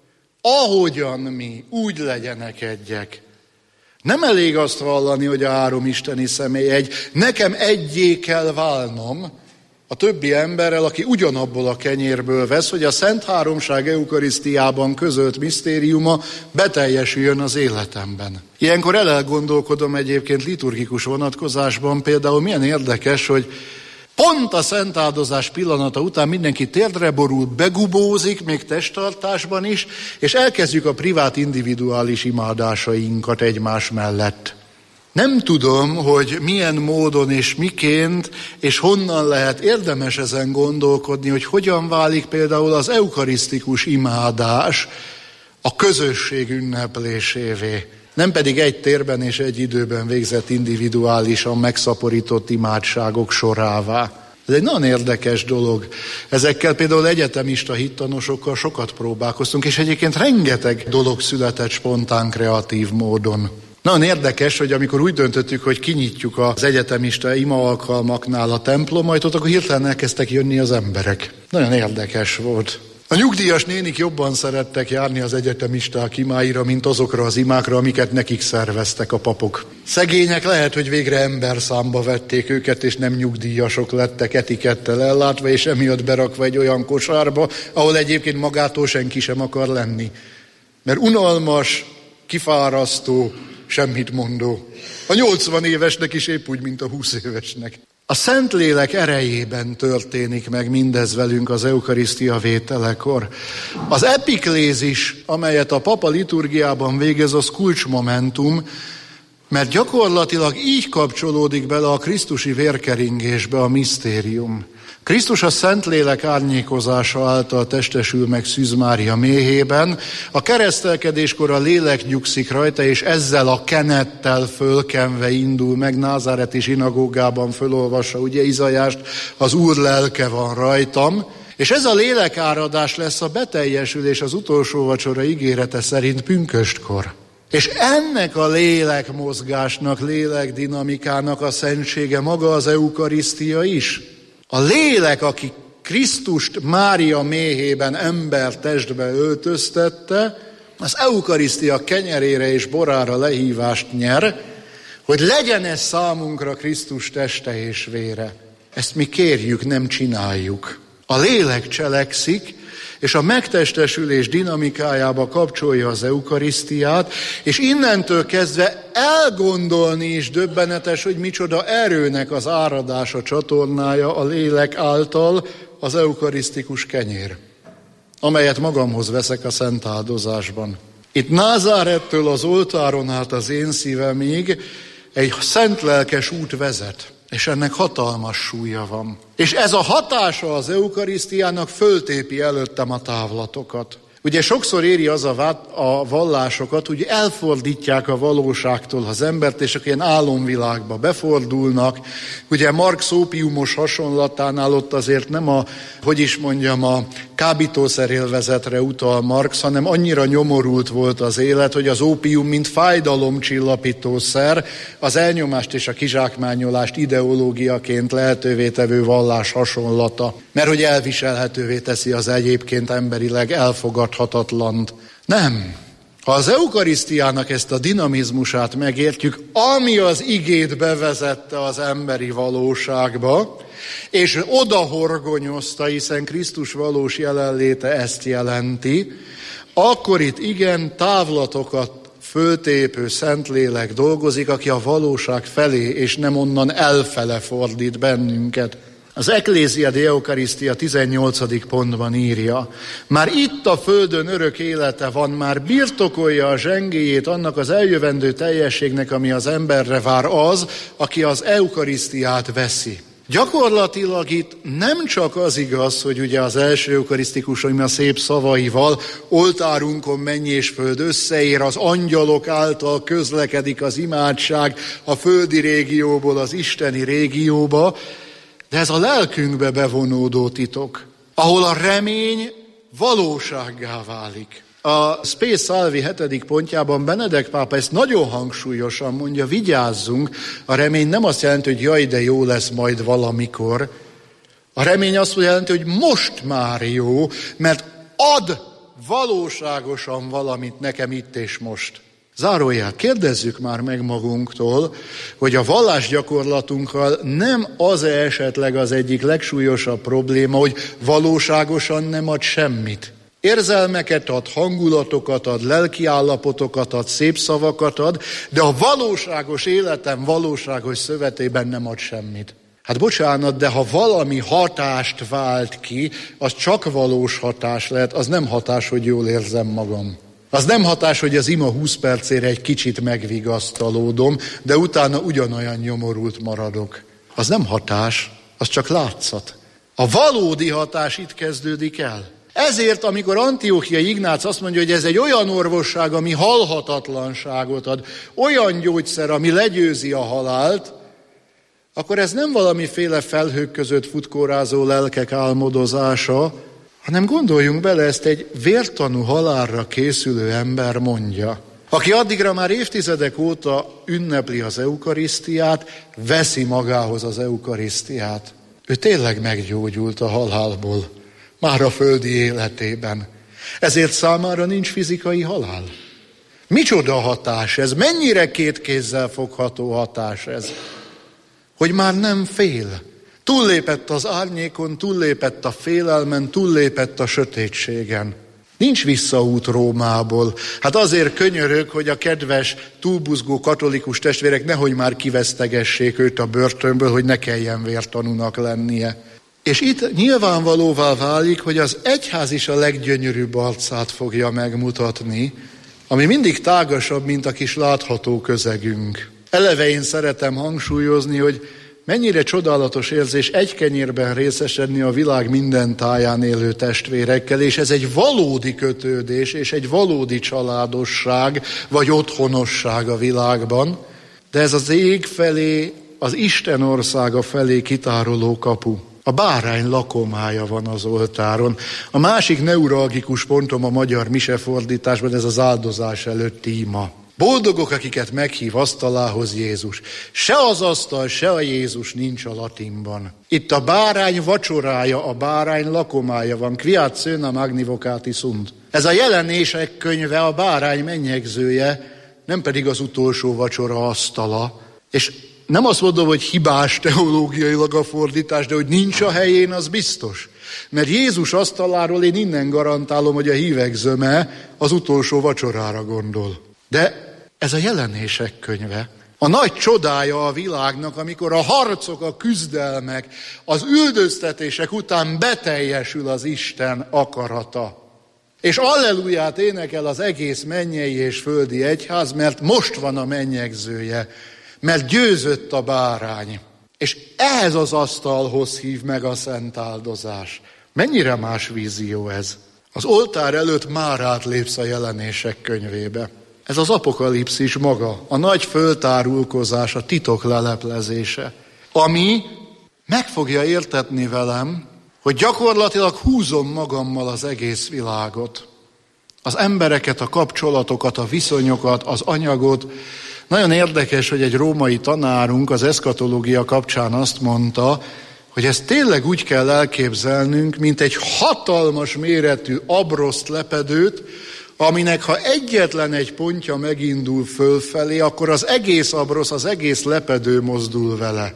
ahogyan mi, úgy legyenek egyek. Nem elég azt vallani, hogy a három isteni személy egy. Nekem egyé kell válnom a többi emberrel, aki ugyanabból a kenyérből vesz, hogy a Szent Háromság Eukarisztiában közölt misztériuma beteljesüljön az életemben. Ilyenkor elgondolkodom egyébként liturgikus vonatkozásban, például milyen érdekes, hogy pont a szentáldozás pillanata után mindenki térdre borul, begubózik, még testtartásban is, és elkezdjük a privát individuális imádásainkat egymás mellett. Nem tudom, hogy milyen módon és miként, és honnan lehet érdemes ezen gondolkodni, hogy hogyan válik például az eukarisztikus imádás a közösség ünneplésévé. Nem pedig egy térben és egy időben végzett individuálisan megszaporított imádságok sorává. Ez egy nagyon érdekes dolog. Ezekkel például egyetemista hittanosokkal sokat próbálkoztunk, és egyébként rengeteg dolog született spontán, kreatív módon. Nagyon érdekes, hogy amikor úgy döntöttük, hogy kinyitjuk az egyetemista ima alkalmaknál a templomajtót, akkor hirtelen elkezdtek jönni az emberek. Nagyon érdekes volt. A nyugdíjas nénik jobban szerettek járni az egyetemisták imáira, mint azokra az imákra, amiket nekik szerveztek a papok. Szegények lehet, hogy végre emberszámba vették őket, és nem nyugdíjasok lettek etikettel ellátva, és emiatt berakva egy olyan kosárba, ahol egyébként magától senki sem akar lenni. Mert unalmas, kifárasztó, semmit mondó. A 80 évesnek is épp úgy, mint a 20 évesnek. A Szentlélek erejében történik meg mindez velünk az eukarisztia vételekor. Az epiklézis, amelyet a papa liturgiában végez, az kulcsmomentum, mert gyakorlatilag így kapcsolódik bele a krisztusi vérkeringésbe a misztérium. Krisztus a Szentlélek árnyékozása által testesül meg Szűz Mária méhében, a keresztelkedéskor a lélek nyugszik rajta, és ezzel a kenettel fölkenve indul meg, názáreti zsinagógában fölolvassa ugye Izajást, az Úr lelke van rajtam, és ez a lélekáradás lesz a beteljesülés az utolsó vacsora ígérete szerint pünköstkor. És ennek a lélekmozgásnak, lélekdinamikának a szentsége maga az eukarisztia is. A lélek, aki Krisztust Mária méhében ember testbe öltöztette, az eukarisztia kenyerére és borára lehívást nyer, hogy legyen ez számunkra Krisztus teste és vére. Ezt mi kérjük, nem csináljuk. A lélek cselekszik, és a megtestesülés dinamikájába kapcsolja az eukarisztiát, és innentől kezdve elgondolni is döbbenetes, hogy micsoda erőnek az áradása csatornája a lélek által az eukarisztikus kenyér, amelyet magamhoz veszek a szent áldozásban. Itt Názárettől az oltáron át az én szívemig egy szent lelkes út vezet, és ennek hatalmas súlya van. És ez a hatása az eukarisztiának föltépi előttem a távlatokat. Ugye sokszor éri az a vallásokat, hogy elfordítják a valóságtól az embert, és akkor ilyen álomvilágba befordulnak. Ugye Marx ópiumos hasonlatánál ott azért nem a kábítószerélvezetre utal Marx, hanem annyira nyomorult volt az élet, hogy az ópium mint fájdalomcsillapítószer, az elnyomást és a kizsákmányolást ideológiaként lehetővé tevő vallás hasonlata. Mert hogy elviselhetővé teszi az egyébként emberileg elfogadhatatlant. Nem. Ha az eukarisztiának ezt a dinamizmusát megértjük, ami az igét bevezette az emberi valóságba, és odahorgonyozta, hiszen Krisztus valós jelenléte ezt jelenti, akkor itt igen távlatokat föltépő Szentlélek dolgozik, aki a valóság felé, és nem onnan elfele fordít bennünket. Az Ecclesia de Eucharistia 18. pontban írja, már itt a földön örök élete van, már birtokolja a zsengéjét annak az eljövendő teljességnek, ami az emberre vár az, aki az eukarisztiát veszi. Gyakorlatilag itt nem csak az igaz, hogy ugye az első eukarisztikus, ami a szép szavaival, oltárunkon menny és föld összeér, az angyalok által közlekedik az imádság a földi régióból az isteni régióba, de ez a lelkünkbe bevonódó titok, ahol a remény valósággá válik. A Spe Salvi 7. pontjában Benedek pápa ezt nagyon hangsúlyosan mondja, vigyázzunk, a remény nem azt jelenti, hogy jaj, de jó lesz majd valamikor. A remény azt jelenti, hogy most már jó, mert ad valóságosan valamit nekem itt és most. Zárójel, kérdezzük már meg magunktól, hogy a vallásgyakorlatunkkal nem az esetleg az egyik legsúlyosabb probléma, hogy valóságosan nem ad semmit. Érzelmeket ad, hangulatokat ad, lelkiállapotokat ad, szép szavakat ad, de a valóságos életem valóságos szövetében nem ad semmit. Hát bocsánat, de ha valami hatást vált ki, az csak valós hatás lehet, az nem hatás, hogy jól érzem magam. Az nem hatás, hogy az ima 20 percére egy kicsit megvigasztalódom, de utána ugyanolyan nyomorult maradok. Az nem hatás, az csak látszat. A valódi hatás itt kezdődik el. Ezért, amikor Antiochiai Ignác azt mondja, hogy ez egy olyan orvosság, ami halhatatlanságot ad, olyan gyógyszer, ami legyőzi a halált, akkor ez nem valamiféle felhők között futkórázó lelkek álmodozása, hanem gondoljunk bele, ezt egy vértanú halálra készülő ember mondja, aki addigra már évtizedek óta ünnepli az eukarisztiát, veszi magához az eukarisztiát. Ő tényleg meggyógyult a halálból, már a földi életében. Ezért számára nincs fizikai halál. Micsoda hatás ez? Mennyire két kézzel fogható hatás ez? Hogy már nem fél. Túllépett az árnyékon, túllépett a félelmen, túllépett a sötétségen. Nincs visszaút Rómából. Hát azért könyörög, hogy a kedves, túlbuzgó katolikus testvérek nehogy már kivesztegessék őt a börtönből, hogy ne kelljen vértanúnak lennie. És itt nyilvánvalóvá válik, hogy az egyház is a leggyönyörűbb arcát fogja megmutatni, ami mindig tágasabb, mint a kis látható közegünk. Eleve én szeretem hangsúlyozni, hogy mennyire csodálatos érzés egy kenyérben részesedni a világ minden táján élő testvérekkel, és ez egy valódi kötődés, és egy valódi családosság, vagy otthonosság a világban, de ez az ég felé, az Isten országa felé kitároló kapu. A bárány lakomája van az oltáron. A másik neuralgikus pontom a magyar misefordításban, ez az áldozás előtti ima. Boldogok, akiket meghív asztalához Jézus. Se az asztal, se a Jézus nincs a latinban. Itt a bárány vacsorája, a bárány lakomája van. Quiat söna magni vocati sunt. Ez a Jelenések könyve, a bárány mennyegzője, nem pedig az utolsó vacsora asztala. És nem azt mondom, hogy hibás teológiailag a fordítás, de hogy nincs a helyén, az biztos. Mert Jézus asztaláról én innen garantálom, hogy a hívek zöme az utolsó vacsorára gondol. De ez a Jelenések könyve. A nagy csodája a világnak, amikor a harcok, a küzdelmek, az üldöztetések után beteljesül az Isten akarata. És alleluját énekel az egész mennyei és földi egyház, mert most van a mennyegzője, mert győzött a bárány. És ehhez az asztalhoz hív meg a szent áldozás. Mennyire más vízió ez? Az oltár előtt már átlépsz a jelenések könyvébe. Ez az apokalipszis maga, a nagy föltárulkozás, a titok leleplezése, ami meg fogja értetni velem, hogy gyakorlatilag húzom magammal az egész világot. Az embereket, a kapcsolatokat, a viszonyokat, az anyagot. Nagyon érdekes, hogy egy római tanárunk az eszkatológia kapcsán azt mondta, hogy ezt tényleg úgy kell elképzelnünk, mint egy hatalmas méretű abroszt lepedőt, aminek ha egyetlen egy pontja megindul fölfelé, akkor az egész abrosz, az egész lepedő mozdul vele.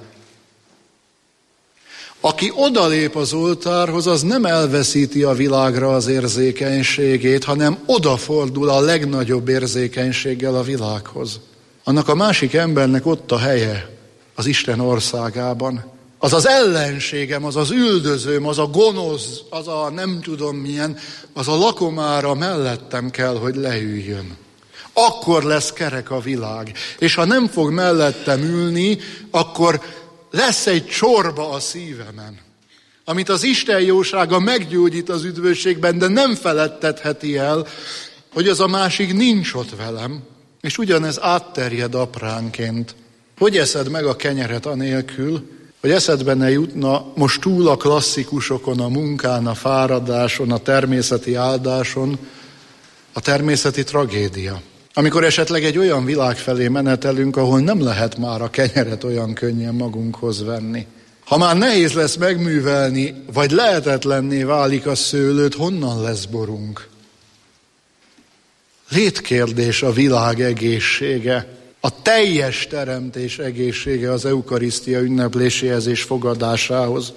Aki odalép az oltárhoz, az nem elveszíti a világra az érzékenységét, hanem odafordul a legnagyobb érzékenységgel a világhoz. Annak a másik embernek ott a helye az Isten országában. Az az ellenségem, az az üldözőm, az a gonosz, az a nem tudom milyen, az a lakomára mellettem kell, hogy leüljön. Akkor lesz kerek a világ. És ha nem fog mellettem ülni, akkor lesz egy csorba a szívemen, amit az Isten jósága meggyógyít az üdvösségben, de nem feledtetheti el, hogy az a másik nincs ott velem, és ugyanez átterjed apránként. Hogy eszed meg a kenyeret anélkül, hogy eszedbe ne jutna most túl a klasszikusokon, a munkán, a fáradáson, a természeti áldáson, a természeti tragédia. Amikor esetleg egy olyan világ felé menetelünk, ahol nem lehet már a kenyeret olyan könnyen magunkhoz venni. Ha már nehéz lesz megművelni, vagy lehetetlenné válik a szőlőt, honnan lesz borunk? Létkérdés a világ egészsége, a teljes teremtés egészsége az eukarisztia ünnepléséhez és fogadásához.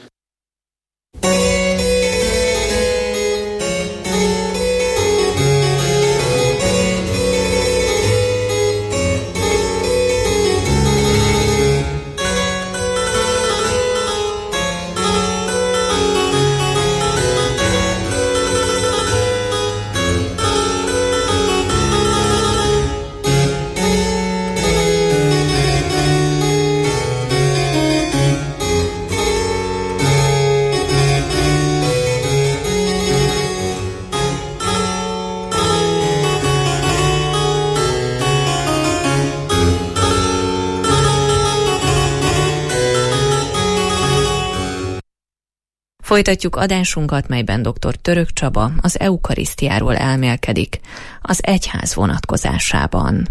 Folytatjuk adásunkat, melyben dr. Török Csaba az eukarisztiáról elmélkedik az egyház vonatkozásában.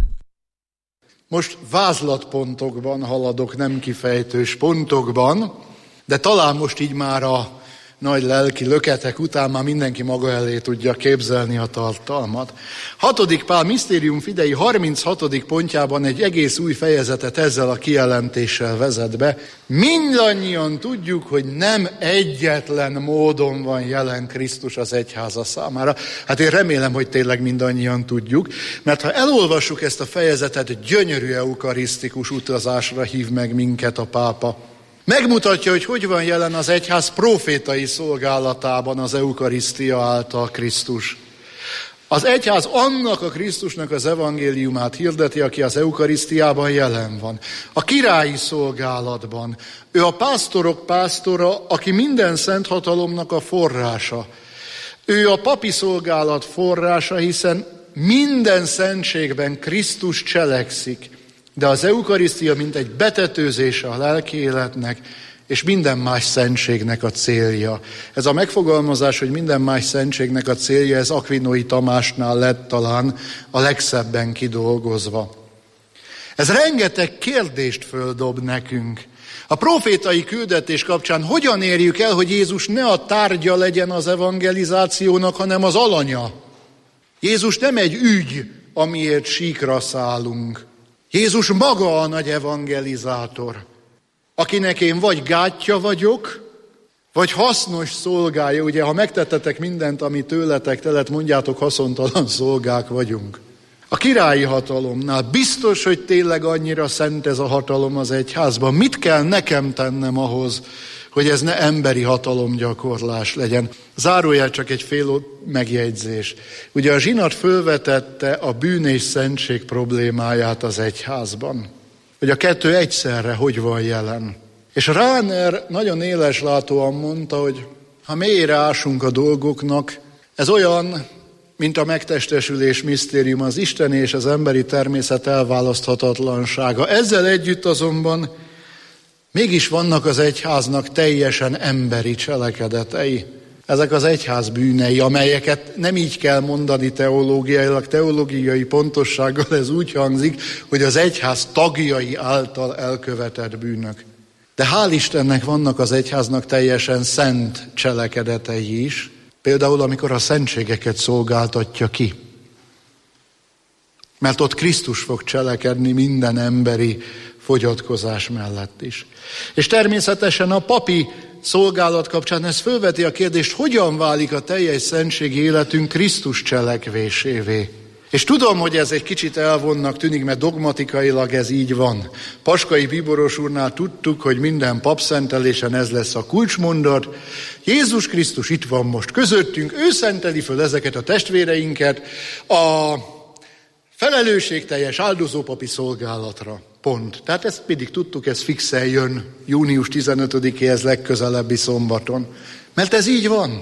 Most vázlatpontokban haladok, nem kifejtős pontokban, de talán most így már a nagy lelki löketek után már mindenki maga elé tudja képzelni a tartalmat. 6. Pál Mysterium Fidei 36. pontjában egy egész új fejezetet ezzel a kijelentéssel vezet be. Mindannyian tudjuk, hogy nem egyetlen módon van jelen Krisztus az egyháza számára. Hát én remélem, hogy tényleg mindannyian tudjuk, mert ha elolvassuk ezt a fejezetet, gyönyörű eukarisztikus utazásra hív meg minket a pápa. Megmutatja, hogy van jelen az egyház profétai szolgálatában az eukarisztia által Krisztus. Az egyház annak a Krisztusnak az evangéliumát hirdeti, aki az eukarisztiában jelen van. A királyi szolgálatban. Ő a pásztorok pásztora, aki minden szent hatalomnak a forrása. Ő a papi szolgálat forrása, hiszen minden szentségben Krisztus cselekszik. De az eukarisztia mint egy betetőzése a lelki életnek, és minden más szentségnek a célja. Ez a megfogalmazás, hogy minden más szentségnek a célja, ez Aquinói Tamásnál lett talán a legszebben kidolgozva. Ez rengeteg kérdést földob nekünk. A profétai küldetés kapcsán hogyan érjük el, hogy Jézus ne a tárgya legyen az evangelizációnak, hanem az alanya? Jézus nem egy ügy, amiért síkra szállunk. Jézus maga a nagy evangelizátor, akinek én vagy gátja vagyok, vagy hasznos szolgája. Ugye, ha megtettetek mindent, ami tőletek telett, mondjátok, haszontalan szolgák vagyunk. A királyi hatalomnál biztos, hogy tényleg annyira szent ez a hatalom az egyházban. Mit kell nekem tennem ahhoz, hogy ez ne emberi hatalomgyakorlás legyen? Zárójel csak egy fél megjegyzés. Ugye a zsinat fölvetette a bűn és szentség problémáját az egyházban. Hogy a kettő egyszerre hogy van jelen. És Rahner nagyon éleslátóan mondta, hogy ha mélyre ásunk a dolgoknak, ez olyan, mint a megtestesülés misztérium, az isteni és az emberi természet elválaszthatatlansága. Ezzel együtt azonban mégis vannak az egyháznak teljesen emberi cselekedetei. Ezek az egyház bűnei, amelyeket nem így kell mondani teológiailag, teológiai pontossággal ez úgy hangzik, hogy az egyház tagjai által elkövetett bűnök. De hál' Istennek vannak az egyháznak teljesen szent cselekedetei is, például amikor a szentségeket szolgáltatja ki. Mert ott Krisztus fog cselekedni minden emberi fogyatkozás mellett is. És természetesen a papi szolgálat kapcsán ez fölveti a kérdést, hogyan válik a teljes szentségi életünk Krisztus cselekvésévé. És tudom, hogy ez egy kicsit elvonnak tűnik, mert dogmatikailag ez így van. Paskai bíboros úrnál tudtuk, hogy minden papszentelésen ez lesz a kulcsmondat. Jézus Krisztus itt van most közöttünk, ő szenteli föl ezeket a testvéreinket a felelősségteljes áldozópapi szolgálatra. Pont. Tehát ezt mindig tudtuk, ez fixen jön június 15-éhez legközelebbi szombaton. Mert ez így van.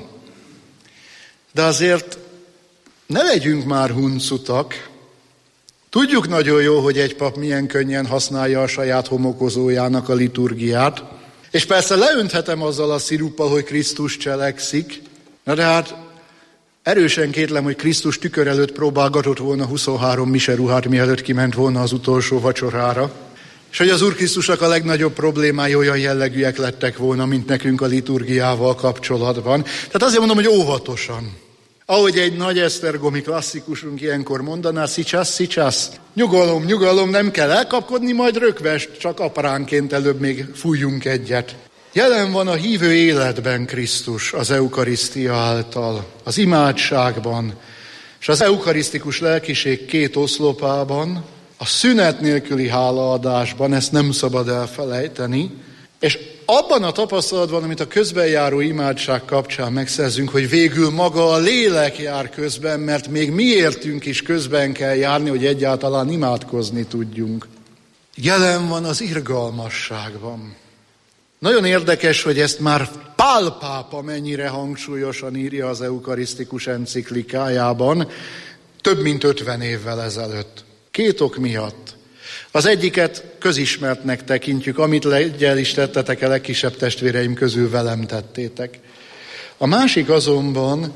De azért ne legyünk már huncutak. Tudjuk nagyon jó, hogy egy pap milyen könnyen használja a saját homokozójának a liturgiát. És persze leönthetem azzal a sziruppal, hogy Krisztus cselekszik. Na de hát erősen kétlem, hogy Krisztus tükör előtt próbálgatott volna 23 miseruhát, mielőtt kiment volna az utolsó vacsorára. És hogy az Úr Krisztusnak a legnagyobb problémái olyan jellegűek lettek volna, mint nekünk a liturgiával kapcsolatban. Tehát azért mondom, hogy óvatosan. Ahogy egy nagy esztergomi klasszikusunk ilyenkor mondaná, szicsász, nyugalom, nem kell elkapkodni, majd rökvest, csak apránként előbb még fújjunk egyet. Jelen van a hívő életben Krisztus az eukarisztia által, az imádságban, és az eukarisztikus lelkiség két oszlopában, a szünet nélküli hálaadásban, ezt nem szabad elfelejteni, és abban a tapasztalatban, amit a közbenjáró imádság kapcsán megszerzünk, hogy végül maga a lélek jár közben, mert még mi értünk is közben kell járni, hogy egyáltalán imádkozni tudjunk. Jelen van az irgalmasságban. Nagyon érdekes, hogy ezt már Pál pápa mennyire hangsúlyosan írja az eukarisztikus enciklikájában, több mint 50 évvel ezelőtt. Két ok miatt. Az egyiket közismertnek tekintjük, amit legyen is tettetek a legkisebb testvéreim közül velem tettétek. A másik azonban,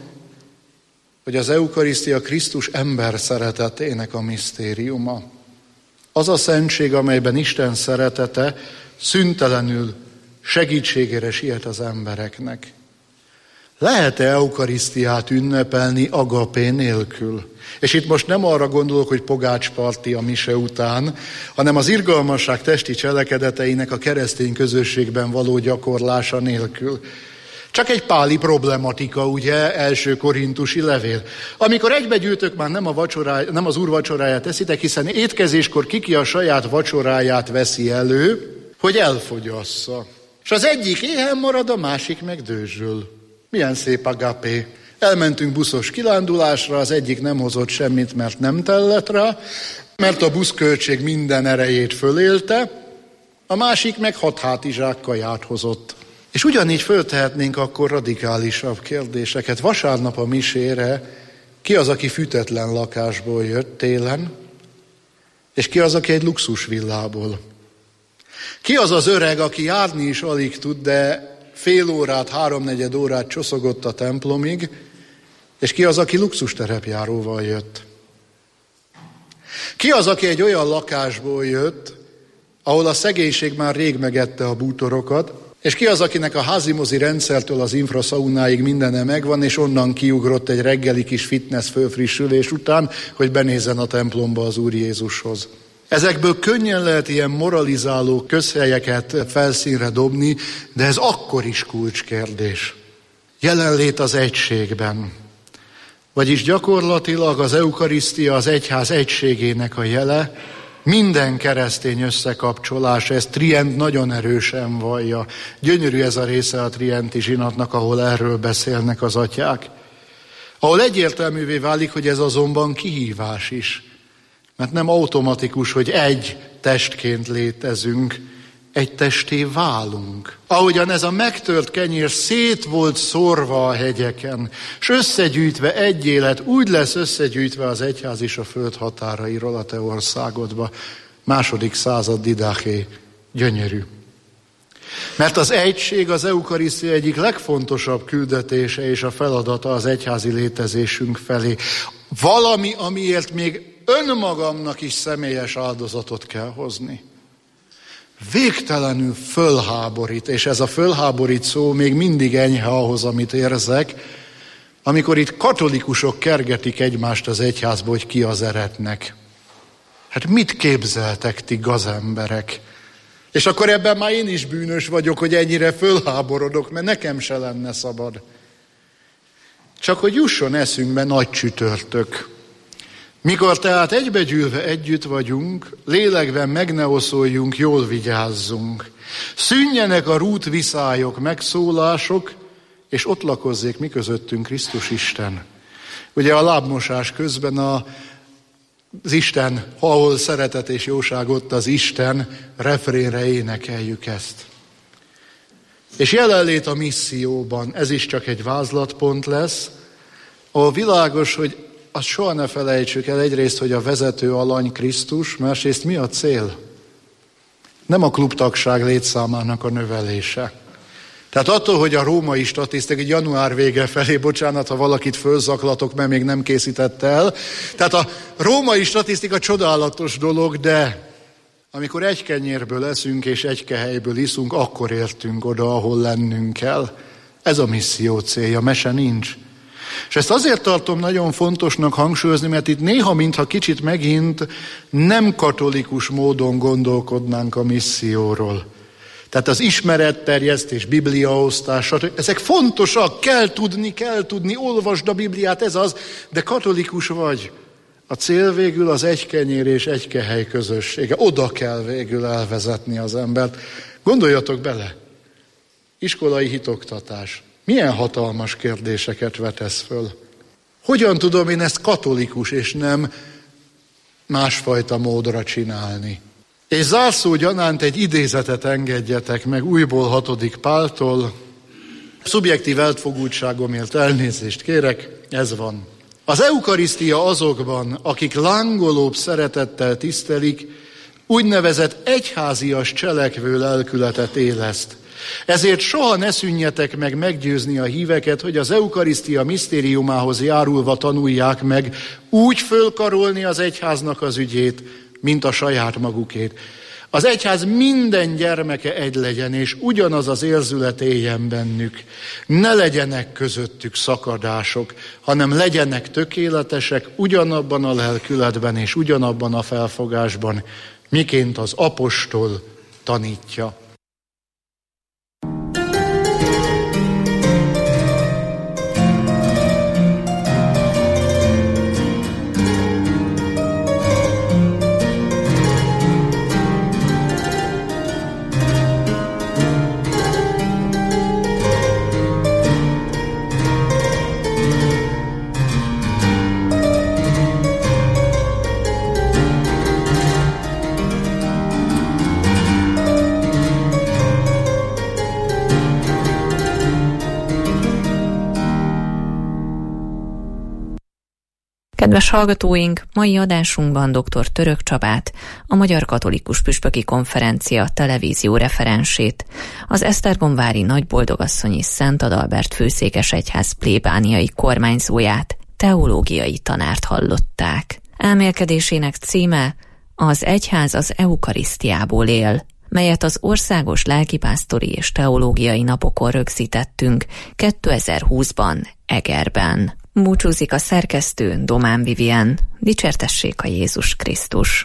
hogy az eukarisztia Krisztus ember szeretetének a misztériuma. Az a szentség, amelyben Isten szeretete szüntelenül segítségére siet az embereknek. Lehet-e eukarisztiát ünnepelni agapé nélkül? És itt most nem arra gondolok, hogy pogácsparti a mise után, hanem az irgalmasság testi cselekedeteinek a keresztény közösségben való gyakorlása nélkül. Csak egy páli problematika, ugye, első korintusi levél. Amikor egybegyűltök, már nem az úr vacsoráját eszitek, hiszen étkezéskor ki a saját vacsoráját veszi elő, hogy elfogyassza. És az egyik éhen marad, a másik meg dőzsöl. Milyen szép agapé. Elmentünk buszos kirándulásra, az egyik nem hozott semmit, mert nem tellett rá, mert a buszköltség minden erejét fölélte, a másik meg 6 hátizsák kaját hozott. És ugyanígy föltehetnénk akkor radikálisabb kérdéseket. Vasárnap a misére ki az, aki fűtetlen lakásból jött télen, és ki az, aki egy luxusvillából. Ki az az öreg, aki járni is alig tud, de fél órát, 3/4 órát csoszogott a templomig, és ki az, aki luxusterepjáróval jött? Ki az, aki egy olyan lakásból jött, ahol a szegénység már rég megette a bútorokat, és ki az, akinek a házimozi rendszertől az infraszaunáig mindene megvan, és onnan kiugrott egy reggeli kis fitness fölfrissülés után, hogy benézzen a templomba az Úr Jézushoz. Ezekből könnyen lehet ilyen moralizáló közhelyeket felszínre dobni, de ez akkor is kulcskérdés. Jelenlét az egységben. Vagyis gyakorlatilag az eukarisztia az egyház egységének a jele, minden keresztény összekapcsolása, ezt Trient nagyon erősen vallja. Gyönyörű ez a része a trienti zsinatnak, ahol erről beszélnek az atyák. Ahol egyértelművé válik, hogy ez azonban kihívás is. Mert nem automatikus, hogy egy testként létezünk, egy testé válunk. Ahogyan ez a megtört kenyér szét volt szórva a hegyeken, és összegyűjtve egy élet, úgy lesz összegyűjtve az egyház is a föld határairól a te országodba. 2. század Didaché. Gyönyörű. Mert az egység az eukarisztia egyik legfontosabb küldetése és a feladata az egyházi létezésünk felé. Valami, amiért még önmagamnak is személyes áldozatot kell hozni. Végtelenül fölháborít, és ez a fölháborít szó még mindig enyhe ahhoz, amit érzek, amikor itt katolikusok kergetik egymást az egyházba, hogy ki az eretnek. Hát mit képzeltek ti gazemberek? És akkor ebben már én is bűnös vagyok, hogy ennyire fölháborodok, mert nekem se lenne szabad. Csak hogy jusson eszünkbe nagy csütörtök. Mikor tehát egybegyűlve együtt vagyunk, lélegben meg ne oszoljunk, jól vigyázzunk. Szűnjenek a rútviszályok, megszólások, és ott lakozzék mi közöttünk Krisztus Isten. Ugye a lábmosás közben az Isten, ahol szeretet és jóság, ott az Isten, refrénre énekeljük ezt. És jelenlét a misszióban, ez is csak egy vázlatpont lesz, ahol világos, hogy azt soha ne felejtsük el, egyrészt, hogy a vezető alany Krisztus, másrészt mi a cél? Nem a klubtagság létszámának a növelése. Tehát attól, hogy a római statisztika január vége felé, bocsánat, ha valakit fölzaklatok, mert még nem készítette el. Tehát a római statisztika csodálatos dolog, de amikor egy kenyérből eszünk és egy kehelyből iszunk, akkor értünk oda, ahol lennünk kell. Ez a misszió célja, mese nincs. És ezt azért tartom nagyon fontosnak hangsúlyozni, mert itt néha, mintha kicsit megint nem katolikus módon gondolkodnánk a misszióról. Tehát az ismeretterjesztés, bibliaosztás, stb. Ezek fontosak, kell tudni, olvasd a Bibliát, ez az, de katolikus vagy. A cél végül az egy kenyér és egy kehely közössége. Oda kell végül elvezetni az embert. Gondoljatok bele, iskolai hitoktatás. Milyen hatalmas kérdéseket vetesz föl? Hogyan tudom én ezt katolikus és nem másfajta módra csinálni? És zárszó gyanánt egy idézetet engedjetek meg újból 6. Páltól. Szubjektív elfogultságomért elnézést kérek, ez van. Az eukarisztia azokban, akik lángolóbb szeretettel tisztelik, úgynevezett egyházias cselekvő lelkületet éleszt. Ezért soha ne szűnjetek meg meggyőzni a híveket, hogy az eukarisztia misztériumához járulva tanulják meg úgy fölkarolni az egyháznak az ügyét, mint a saját magukét. Az egyház minden gyermeke egy legyen, és ugyanaz az érzület éljen bennük. Ne legyenek közöttük szakadások, hanem legyenek tökéletesek ugyanabban a lelkületben és ugyanabban a felfogásban, miként az apostol tanítja. Kedves hallgatóink, mai adásunkban dr. Török Csabát, a Magyar Katolikus Püspöki Konferencia televízió referensét, az Esztergomvári Nagyboldogasszonyi Szent Adalbert főszékes egyház plébániai kormányzóját, teológiai tanárt hallották. Elmélkedésének címe Az egyház az eukarisztiából él, melyet az Országos Lelkipásztori és Teológiai Napokon rögzítettünk 2020-ban Egerben. Búcsúzik a szerkesztő, Domán Vivien. Dicsértessék a Jézus Krisztus!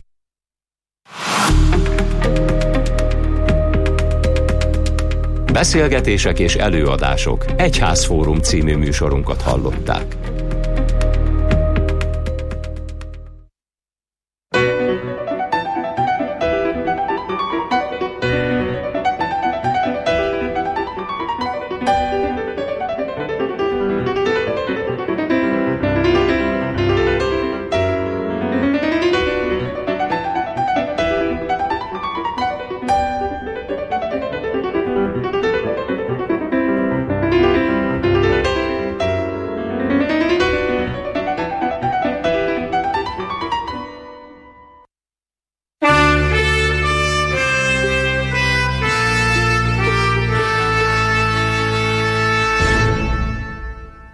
Beszélgetések és előadások Egyházfórum című műsorunkat hallották.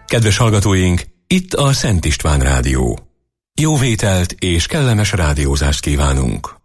Kedves hallgatóink, itt a Szent István Rádió. Jó vételt és kellemes rádiózást kívánunk!